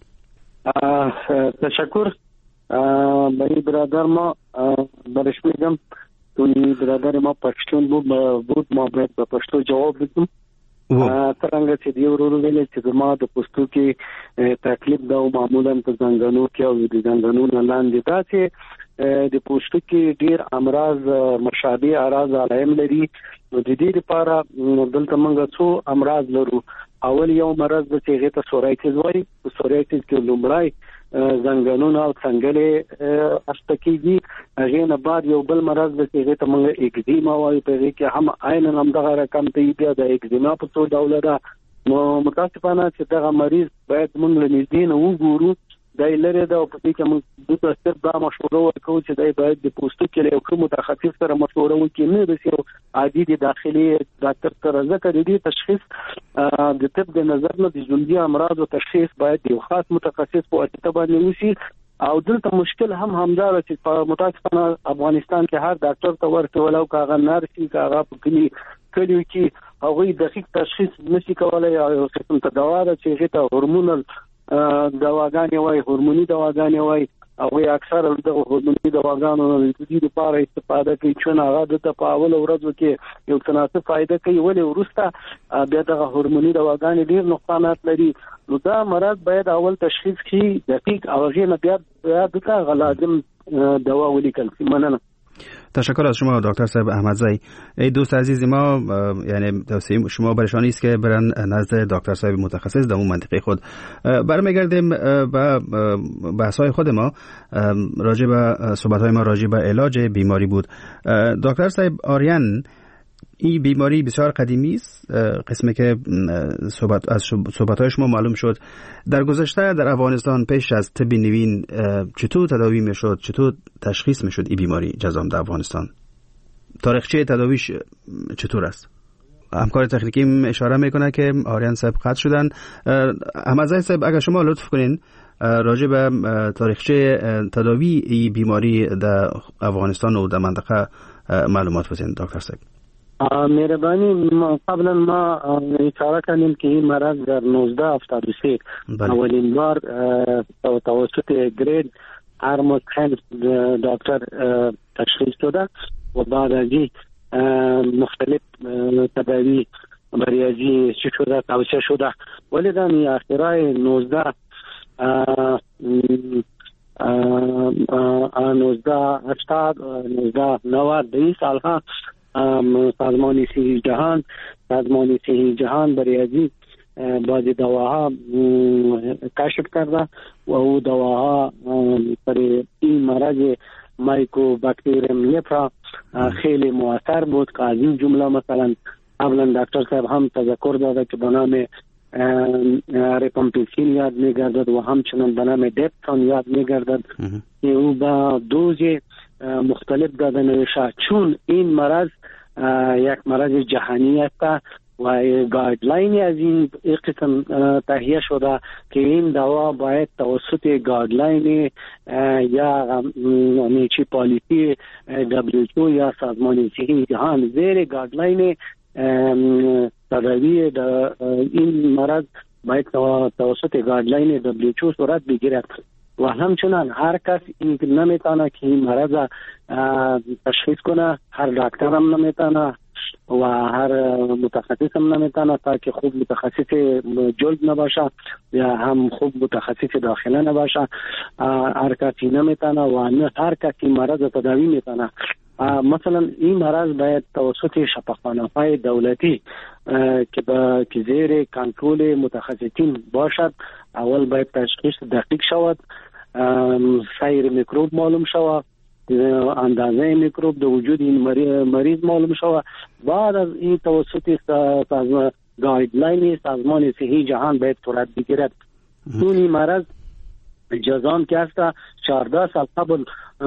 تشکر. برای برادر ما برش میگم توی برادر ما پشتون بود بود ما باید به پشتو جواب بدیم. څنګه چې دی ورو ویل چې ما د پښتو کې تکلیف دا معمولا په ځنګانو کې او د ځنګانو نه لاندې دا چې د پښتو کې ډیر امراض مشابه اعراض علایم لري. نو د دې لپاره دلته موږ څو امراض لرو. اول یو مرض د چې غته سورایتیز وایي. سورایتیز کې لومړی زنګانونه او څنګهله اشتکیږي. هغه نه بعد یو بل مرض د چې غته موږ اکزیما وایي، په دې کې هم عین هم دغه رقم ته بیا د اکزیما په څو ډول ده. نو متاسفانه چې دغه مریض باید موږ له نږدې نه وګورو دای لري دا په دې کې موږ د تاسو په مشوره ورکو چې دای باید د پوسټو کې یو کوم متخصص سره مشوره وکړي، نه د یو عادي د داخلي ډاکټر سره. ځکه د دې تشخیص د طب د نظر نه د ژوندۍ امراض او تشخیص باید یو خاص متخصص په واسطه باندې وشي. او دلته مشکل هم همدار چې په متاسفانه افغانستان کې هر ډاکټر ته ورته ولو کاغه نرسي کاغه په کلی کلیو کې هغه دقیق تشخیص نشي کولای. او قسم ته دوا ده چې هغه هورمونل دواګانې وای، هورموني دواګانې وای، او اکثر د هورموني دواګانو د دې لپاره استفاده کوي چې هغه د په اول ورځو کې یو تناسب فائدہ کوي، ولې ورسته بیا د هورموني دواګانې ډیر نقصانات لري. نو دا مرض باید اول تشخیص کړي دقیق، او هغه نه بیا بیا د لازم دوا ولیکل شي. مننه. تشکر از شما دکتر صاحب احمدزی. ای دوست عزیز ما، یعنی توصیه شما برشان است که برن نزد دکتر صاحب متخصص در اون منطقه خود. برمیگردیم به بحث‌های خود ما. راجع به صحبت‌های ما راجع به علاج بیماری بود. دکتر صاحب آریان، این بیماری بسیار قدیمی است. قسمی که صحبت از صحبت‌های شما معلوم شد در گذشته در افغانستان پیش از طب نوین چطور تداوی میشد، چطور تشخیص میشد این بیماری جذام در افغانستان؟ تاریخچه تداویش چطور است؟ همکار تکنیکی اشاره میکنه که آریان صاحب قطع شدن. احمدزی صاحب اگر شما لطف کنین راجع به تاریخچه تداوی این بیماری در افغانستان و در منطقه معلومات بدین دکتر صاحب. مهربانی. قبلا ما اشاره کردیم که این مرض در نوزده هفتاد و سه اولین بار توسط گرید ارموز هند دکتر تشخیص شده و بعد از این مختلف تداوی بریازی شده توسعه شده، ولی در اختراع نوزده نوزده هشتاد نوزده نود به سال ها سازمان صحی جهان سازمان صحی جهان بریازی بعض دواها کشف کرده و او دواها پر این مرض مایکوباکتریوم لیپرا خیلی مؤثر بود. که از این جمله مثلا قبلا دکتر صاحب هم تذکر داده که به نام ریپامپیسین یاد میگردد و همچنان به نام دپتون یاد میگردد که او با دوز مختلف داده نوشته، چون این مرض یک مرض جهانی است و گایدلاین از این قسم تهیه شده که این دوا باید توسط گایدلاین یا نیچی پالیسی دبلیو اچ او یا سازمان صحی جهان زیر گایدلاین تداوی این مرض باید توسط گایدلاین دبلیو اچ او صورت بگیرد. و همچنان هر کس این نمیتونه که این مرض تشخیص کنه، هر دکتر هم نمیتونه و هر متخصص هم نمیتونه، تا که خوب متخصص جلد نباشه یا هم خوب متخصص داخله نباشه. هر کسی نمیتونه و نه هر کسی مرض تداوی میتونه. مثلا این مرض باید توسط شفاخانه‌های دولتی که با که زیر کنترل متخصصین باشد اول باید تشخیص دقیق شود، سیر میکروب معلوم شود، اندازه میکروب در وجود این مریض معلوم شود. بعد از این توسط سازمان گایدلاین سازمان صحی جهان باید صورت بگیرد. چون این مرض جذام که است چهارده سال قبل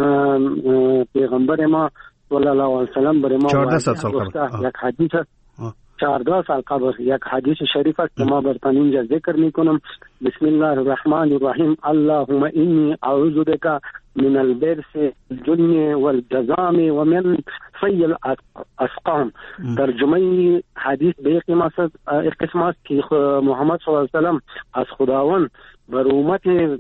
پیغمبر ما صلی الله علیه وسلم بر ما چهارده سال قبل یک حدیث چهارده سال قبل یک حدیث شریف است که ما برتن اینجا ذکر میکنم. بسم الله الرحمن الرحیم. اللهم انی اعوذ بک من البرص الجن والجذام و من سیء الاسقام. ترجمه حدیث به قسم است که محمد صلی الله علیه وسلم از خداوند بر امت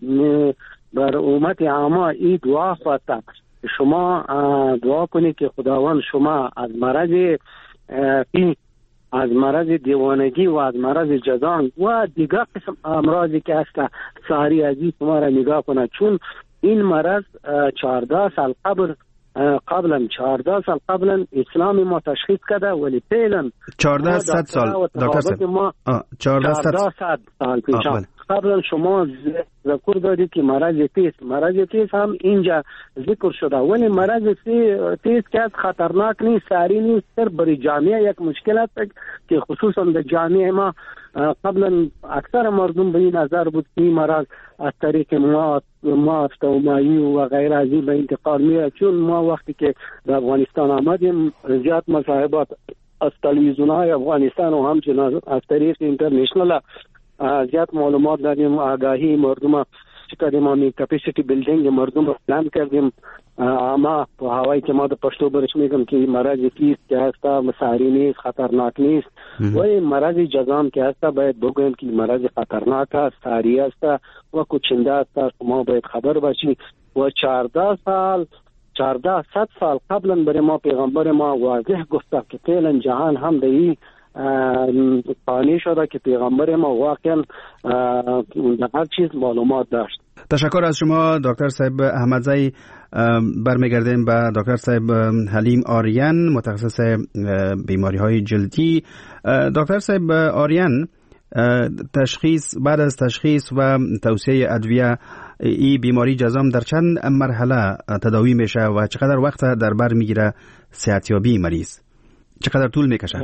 بر امت عامه این دعا خواسته شما دعا کنید که خداوند شما از مرض پی، از مرض دیوانگی و از مرض جذام و دیگر قسم امراضی که هست ساری عزیز شما را نگاه کنه. چون این مرض چهارده سال قبل قبلا چهارده سال قبلا اسلام ما تشخیص کرده، ولی فعلا چهارده سال دکتر صاحب چهارده سال سال پیش قبلا شما تذکر دادید که مرض تیز مرض تیز هم اینجا ذکر شده، ولی مرض تیز که خطرناک نیست، ساری نیست، صرف برای جامعه یک مشکل است که خصوصا در جامعه ما قبلا اکثر مردم به این نظر بود که این مرض از طریق ما مافت و مایی و غیر از این به انتقال میره. چون ما وقتی که در افغانستان آمدیم زیاد مصاحبات از تلویزیون های افغانستان و همچنین از طریق اینترنشنال زیاد معلومات دادیم، آگاهی مردم چی کردیم، همین کپیسیتی بیلدینگ مردم رو پلان کردیم. اما په هوایی که ما د پښتو برش میگم که مرض کیست که هستا مساری نیست، خطرناک نیست و مرض جزام که هستا باید بگویم که مرض خطرناک است، ساری است و کچنده است. ما باید خبر باشیم و چهارده سال چهارده صد سال قبلا برای ما پیغمبر ما واضح گفته که فعلا جهان هم در قانع شده که پیغمبر ما واقعا در هر چیز معلومات داشت. تشکر از شما دکتر صاحب احمدزی. برمیگردیم به دکتر صاحب حلیم آریان، متخصص بیماری های جلدی. دکتر صاحب آریان، تشخیص بعد از تشخیص و توصیه ادویه این بیماری جزام در چند مرحله تداوی میشه و چقدر وقت در بر میگیره صحتیابی مریض؟ چقدر طول میکشه؟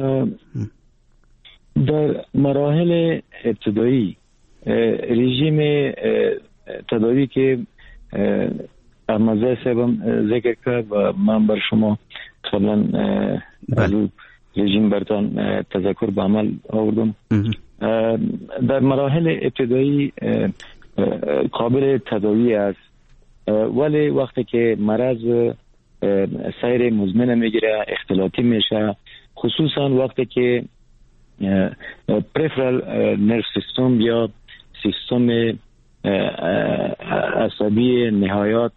در مراحل ابتدایی رژیم تداوی که احمدزی صاحبم ذکر کرد و من بر شما قبلا از رژیم برتان تذکر به عمل آوردم، در مراحل ابتدایی قابل تداوی است، ولی وقتی که مرض سیر مزمن میگیره، اختلاطی میشه، خصوصا وقتی که پریفرال نرو سیستم یا سیستم عصبی نهایات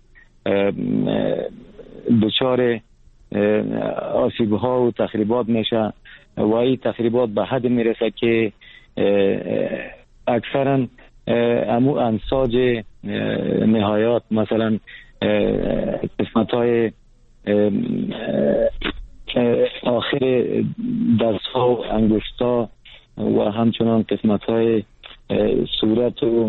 دچار آسیب ها و تخریبات میشه و این تخریبات به حد میرسه که اکثرا امو انساج نهایات، مثلا قسمت های آخر دست ها و انگشت ها و همچنان قسمت های صورت و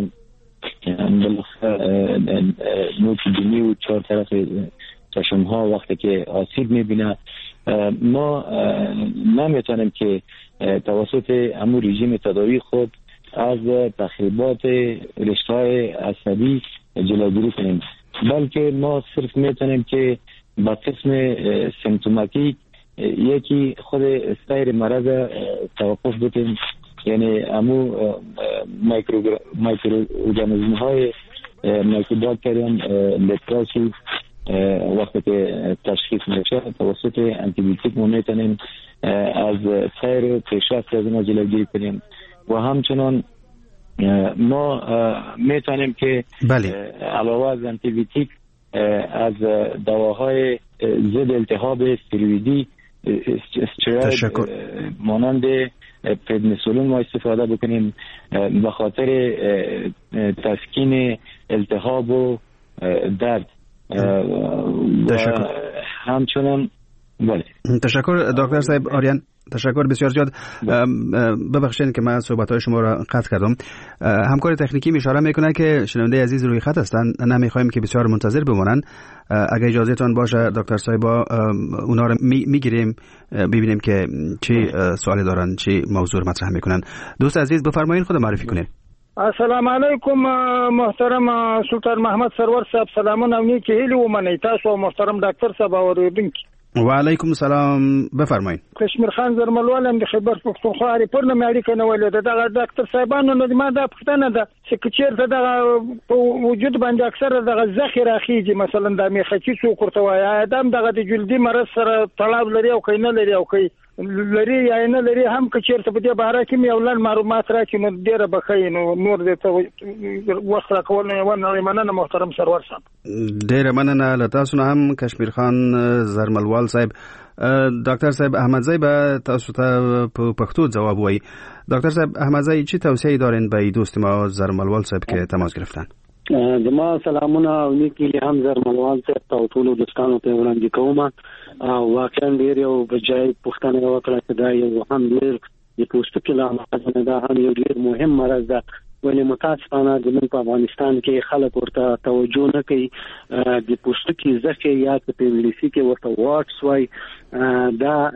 نوک بینی و چهار طرف چشم ها وقتی که آسیب میبینه، ما نمیتونیم که توسط امو رژیم تداوی خود از تخریبات رشته های عصبی جلوگیری کنیم، بلکه ما صرف میتونیم که با قسم سیمتوماتیک یکی خود سیر مرض توقف بتیم، یعنی امو مایکرو مایکرو ارگانیسم های مایکروباکتریوم لپراسی وقتی که تشخیص میشه توسط آنتی بیوتیک ما میتونیم از سیر پیشرفت از ما جلوگیری کنیم و همچنان ما میتونیم که بله. علاوه از آنتی بیوتیک از دواهای ضد التهاب استروئیدی استروئید مانند پردنیسولون ما استفاده بکنیم به خاطر تسکین التهاب و درد. تشکر. همچنان بله. تشکر دکتر صاحب آریان، تشکر بسیار زیاد. ببخشید که من صحبت‌های شما را قطع کردم. همکار تکنیکی اشاره میکنه که شنونده عزیز روی خط هستند، نمیخوایم که بسیار منتظر بمونن. اگه اجازه تان باشه دکتر صاحبا اونا رو میگیریم ببینیم که چی سوالی دارن، چی موضوع مطرح میکنن. دوست عزیز بفرمایید خود معرفی کنید. السلام علیکم محترم سلطان محمد سرور صاحب، سلامونه نیکی هیله ومنئ تاسو محترم ډاکټر صاحب اوریدونکي. وعلیکم السلام، بفرمایئ. کشمیر خان زرملوال هم د خیبر پښتونخوا اړیپور نه مې اړیکه نیولې ده. دغه ډاکټر صاحبانو نه ما دا پوښتنه ده چې چېرته دغه په وجود باندې اکثره دغه زخې راخیږي، مثلا د میخچي څوک ورته وایي، دا هم دغه د جلدي مرض سره تړاو لري او که نه لري او که لري یا نه لري، هم که چېرته په دې باره کې مې یو لنډ معلومات راکړي نو ډېره به ښه نو نور دې ته وخت راکول نه مننه محترم سرور صاحب. ډېره مننه له تاسو نه هم کشمیر خان زرملوال صاحب. ډاکټر صاحب احمدزی به تاسو ته په پښتو ځواب وایي. ډاکټر صاحب احمدزی چی توصیه دارین به دوست ما زرملوال صاحب که تماس گرفتن؟ د ما سلامونه او نیکی هم زرملوال صاحب ته ټول دوستانو ته وړاندې کوم. واقعا ډېر یو بجای پوښتنه وکړه چې دا یو هم ډېر د پوستکي له امراض نه دا هم یو ډېر مهم مرض ده ولی متاسفانه د من په افغانستان کې خلک ورته توجه نه کوي. د پوستکي زخه یا په انګلیسي کې ورته واټس وای دا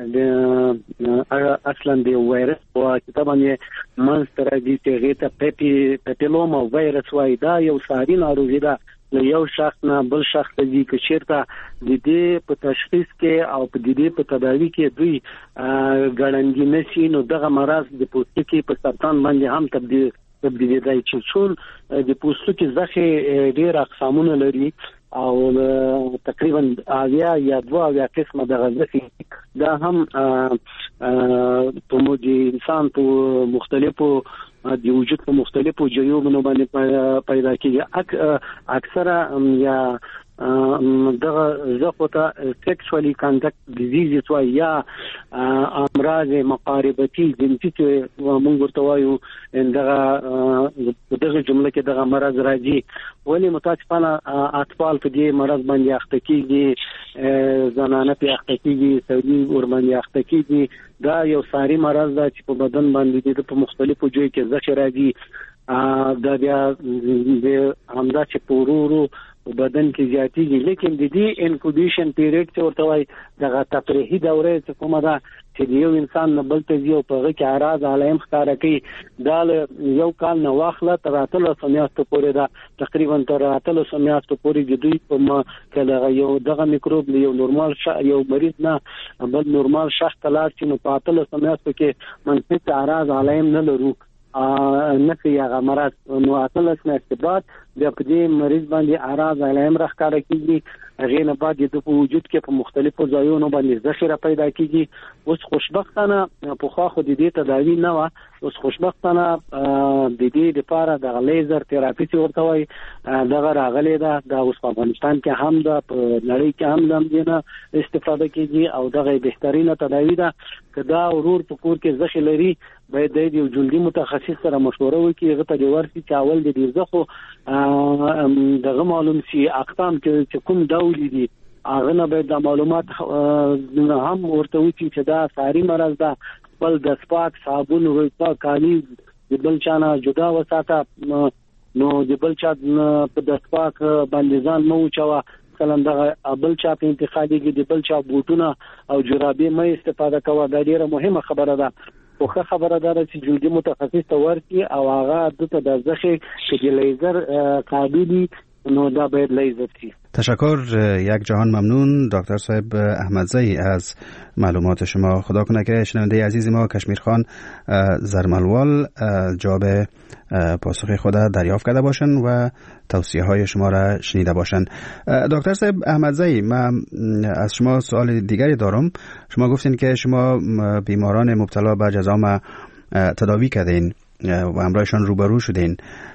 د اصلا د وایرس او طبعا مانستر دي چې ته پپی پپیلوما وایرس وای دا یو ساري ناروغي ده له یو شخص نه بل شخص ته چې چیرته د دې په تشخیص کې او په دې په تداوی کې دوی ګړندګي نشي نو دغه مرض د پوستکي په سرطان باندې هم تبدیل تبدیل دی چې څون د پوستکي زخه ډېر اقسامونه لري او تقریبا اویا یا دوا اویا قسمه د غذایی دا هم په مو د انسان په مختلفو د وجود په مختلفو جیوبونو باندې پیدا کیږي. اکثره یا دغه زخوته سیکشوالي کانټاکټ ډیزیز وای یا امراض مقاربتي جنسي موږ ورته وایو دغه دغه جمله کې دغه مرض راځي. ولی متاسفانه اطفال په دې مرض باندې اخته کیږي، زنانه په اخته کیږي، سړي ور باندې اخته کیږي. دا یو ساري مرض ده چې په بدن باندې په مختلفو ځایو کې زخه راځي. دا بیا د همدا چې پورورو بدن کې زیاتېږي، لیکن د دې انکوبیشن پیریډ څه ورته وایي دغه تفریحي دوره چې کومه ده چې یو انسان نه بل ته ځي او په هغه کې اعراض علایم ښکاره کوي دا یو کال نه واخله تر اتلسو میاشتو پورې ده. تقریبا تر اتلسو میاشتو پورې د دوی په کله یو دغه میکروب یو نورمال یو مریض نه بل نورمال شخص ته لاړ شي نو په اتلسو میاشتو کې منفي اعراض علایم نه لرو نه کوي هغه مرض. نو اتلس میاشتې بعد بیا په دې مریض باندې اعراض علایم راښکاره کیږي. هغه نه بعد د په وجود کې په مختلفو ځایونو باندې ذخیره پیدا کیږي. اوس خوشبختانه په خوا خو د دې تداوی نه و، اوس خوشبختانه د دې لپاره د لیزر تراپی چې ورته وایي دغه راغلی ده. دا اوس په افغانستان کې هم ده، په نړۍ کې هم د دې استفاده کیږي او دغه بهترینه تداوی ده. که دا ورور په کور کې زخه لري باید د یو جلدي متخصص سره مشوره وکړي، هغه ته د ورسي چاول د دې زخه دغه معلوم شي اقسام چې کوم ډول دي هغه نه باید د معلومات هم ورته وکړي چې دا ساري مرض ده. بل د سپاک صابون او پاک کالی د بل چانه جدا وساته نو د بل چا په د سپاک باندې ځان مو چوا کلم دغه بل چا په انتخابي کې د بل چا بوټونه او جرابې مې استفاده کوه. دا ډیره مهمه خبره ده. خو خبره ده چې جلدي متخصص ته ورکی او هغه دته د زخه چې لیزر قابلی نو دا باید لیزر شي. تشکر یک جهان ممنون دکتر صاحب احمدزئی از معلومات شما. خدا کنه که شنونده عزیز ما کشمیر خان زرملوال جواب پاسخ خود دریافت کرده باشن و توصیه های شما را شنیده باشن. دکتر صاحب احمدزئی من از شما سوال دیگری دارم. شما گفتین که شما بیماران مبتلا به جذام تداوی کردین و همراهشان روبرو شدین.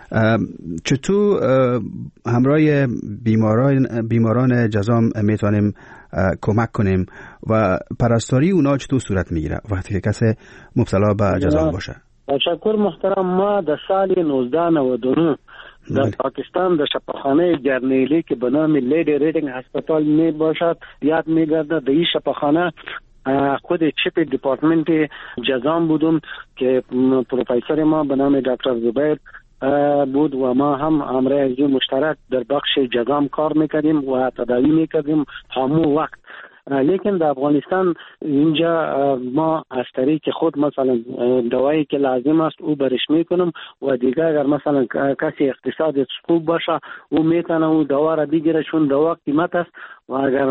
چطور همراه بیماران بیماران جذام میتونیم کمک کنیم و پرستاری اونا چطور صورت میگیره وقتی که کسی مبتلا به جذام باشه؟ تشکر محترم. ما در سال نوزده نود و نه در پاکستان در شفاخانه جرنیلی که به نام لیدی ریدینگ هسپتال می باشد یاد میگرده. در این شفاخانه خود چپ دیپارتمنت جذام بودم که پروفسور ما به نام دکتر زبیر بود و ما هم همراه مشترک در بخش جذام کار میکردیم و تداوی میکردیم همون وقت. لیکن در افغانستان اینجا ما از طریق خود مثلا دوایی که لازم است او برش میکنم و دیگه اگر مثلا کسی اقتصاد خوب باشه او میتونه او دوا را بگیره چون دوا قیمت است و اگر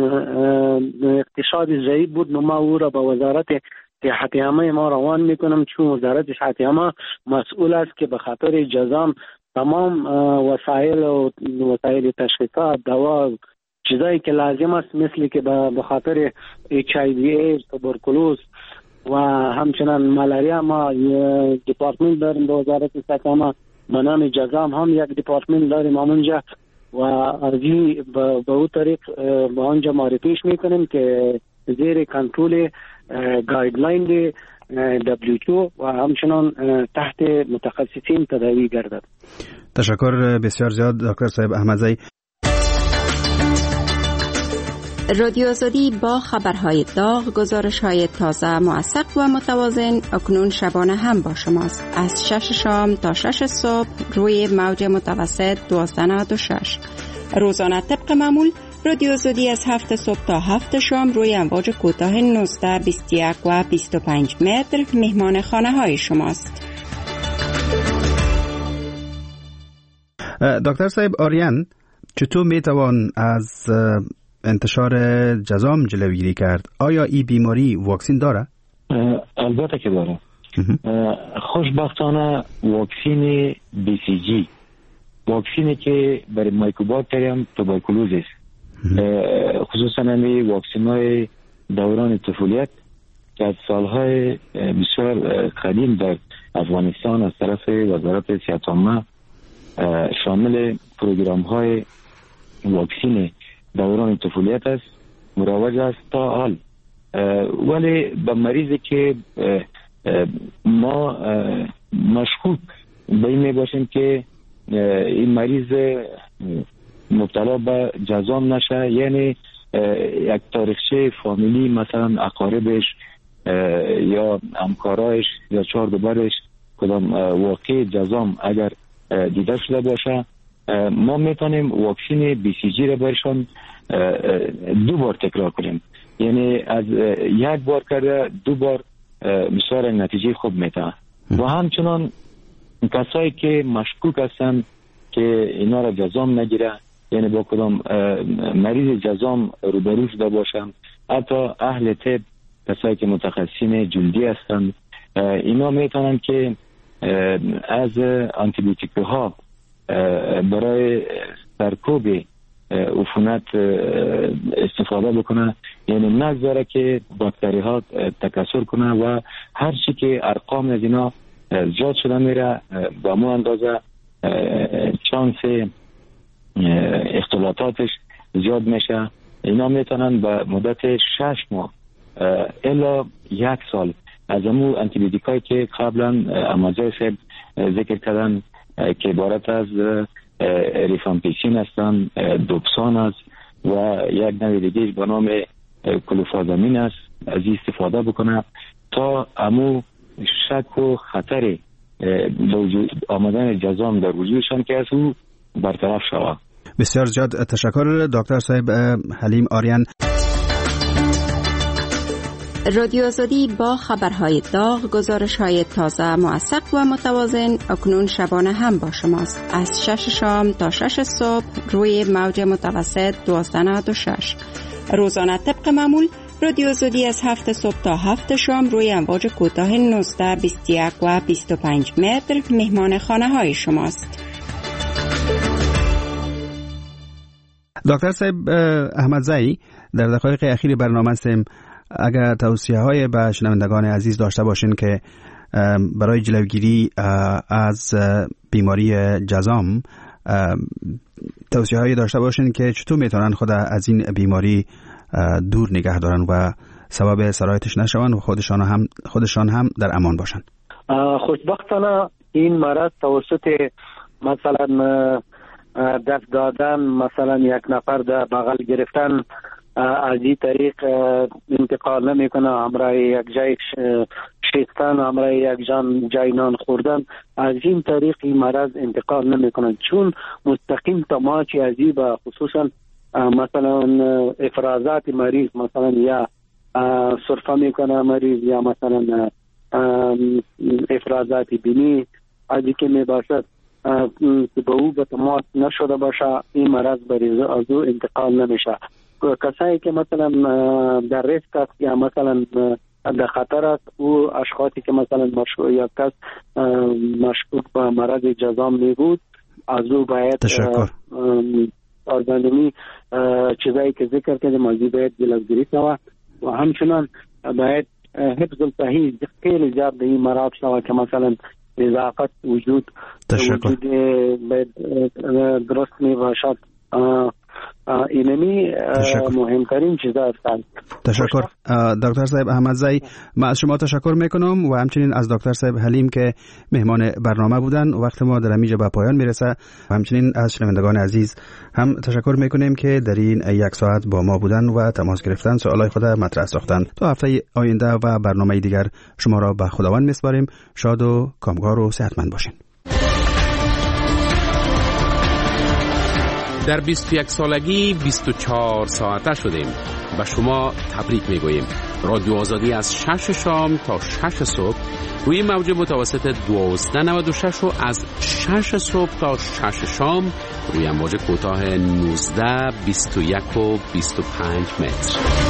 اقتصاد ضعیف بود ما او را به وزارت صحت عامه ما روان میکنم چون وزارت صحت عامه مسئول است که به خاطر جذام تمام وسایل و وسایل تشخیصات دوا چیزایی که لازم است مثل که به خاطر اچ آی وی ایدز، توبرکلوز و همچنان مالاریا ما دیپارتمنت داریم به وزارت صحت عامه به نام جذام هم یک دیپارتمنت داریم همونجا و ارزی به او طریق به آنجا معرفیش میکنیم که زیر کنترل گایدلاین دی دبلیو ایچ او و همچنان تحت متخصصین تداوی گردد. تشکر بسیار زیاد دکتر صاحب احمدزئی. رادیو آزادی با خبرهای داغ، گزارش‌های تازه، موثق و متوازن اکنون شبانه هم با شماست. از شش شام تا شش صبح روی موج متوسط دوازده نود و شش. روزانه طبق معمول رادیو آزادی از هفت صبح تا هفت شام روی امواج کوتاه نوزده، بیست و یک و بیست و پنج متر مهمان خانه های شماست. دکتر صاحب آریان، چطور میتوان از انتشار جذام جلوگیری کرد؟ آیا این بیماری واکسین داره؟ البته که داره. خوشبختانه واکسین بی سی جی، واکسینی که برای مایکوباکتریوم توبرکولوز است، خصوصا همی واکسین های دوران طفولیت که از سالهای بسیار قدیم در افغانستان از طرف وزارت صحت عامه شامل پروگرام های واکسین دوران طفولیت است، مروج است تا حال. ولی به مریضی که ما مشکوک به این می باشیم که این مریض مبتلا به جذام نشه، یعنی یک تاریخچه فامیلی مثلا اقاربش یا همکارایش یا چهار دوبرش کدام واقع جذام اگر دیده شده باشه، ما میتونیم واکسین بی سی جی را برشان دو بار تکرار کنیم. یعنی از یک بار کرده دو بار بسیار نتیجه خوب میده. و همچنان کسایی که مشکوک هستند که اینا را جذام نگیره، یعنی با کدام مریض جذام روبرو شده باشند، حتی اهل طب، کسایی که متخصصین جلدی هستند، اینا میتونن که از آنتیبیوتیک ها برای سرکوب عفونت استفاده بکنه، یعنی نگذاره که باکتری ها تکثر کنه و هر چی که ارقام از اینا زیاد شده میره با مو اندازه چانس اختلاطاتش زیاد میشه. اینا میتونن به مدت شش ماه الا یک سال از امو انتیبیوتیکایی که قبلا امازای صاحب ذکر کردن که عبارت از ریفامپیسین هستن، دوپسان است و یک نوع دیگه به نام کلوفازامین است، از این استفاده بکنه تا امو شک و خطر آمدن جذام در وجودشان که از او برطرف شود. بسیار زیاد تشکر دکتر صاحب حلیم آریان. رادیو آزادی با خبرهای داغ، گزارش‌های تازه، موثق و متوازن اکنون شبانه هم با شماست. از شش شام تا شش صبح روی موج متوسط دوازده نود و شش. روزانه طبق معمول رادیو آزادی از هفت صبح تا هفت شام روی امواج کوتاه نوزده، بیست و یک و بیست و پنج متر مهمان خانه های شماست. دکتر صاحب احمدزایی، در دقایق اخیر برنامه هستیم، اگر توصیه های به شنوندگان عزیز داشته باشین که برای جلوگیری از بیماری جذام توصیه هایی داشته باشین که چطور میتونن خود از این بیماری دور نگه دارن و سبب سرایتش نشون و خودشان هم خودشان هم در امان باشن؟ خوشبختانه این مرض توسط مثلا دست دادن، مثلا یک نفر در بغل گرفتن، از این طریق انتقال نمی کنه. همراه یک جای شیستن، همراه یک جان جای نان خوردن، از این طریق این مرض انتقال نمی کنه، چون مستقیم تماسی از این به خصوصا مثلا افرازات مریض، مثلا یا سرفه می کنه مریض، یا مثلا افرازات بینی از این که می باشد به او به تماس نشده باشه، این مرض بریز از او انتقال نمیشه. کسایی که مثلا در ریسک است یا مثلا در خطر است، او اشخاصی که مثلا مشکوک یا کس مشکوک به مرض جذام می بود، از او باید ارگانومی چیزایی که ذکر کردیم از این باید جلوگیری شود و همچنان باید حفظ الصحی خیلی زیاد به این مرض شود که مثلا اضافت وجود وجود باید درست می باشد. اینمی مهمترین چیز است. تشکر دکتر صاحب احمدزئی. من از شما تشکر میکنم و همچنین از دکتر صاحب حلیم که مهمان برنامه بودن. وقت ما در اینجا به پایان میرسه و همچنین از شنوندگان عزیز هم تشکر میکنیم که در این یک ساعت با ما بودن و تماس گرفتن، سوالای خود مطرح ساختن. تا هفته آینده و برنامه دیگر شما را به خداوند میسپاریم. شاد و کامگار و صحتمند باشین. در بیست و یک سالگی بیست و چهار ساعته شدیم. به شما تبریک میگوییم. رادیو آزادی از شش شام تا شش صبح روی موج متوسط دوازده نود و شش و از شش صبح تا شش شام روی موج کوتاه نوزده، بیست و یک و بیست و پنج متر.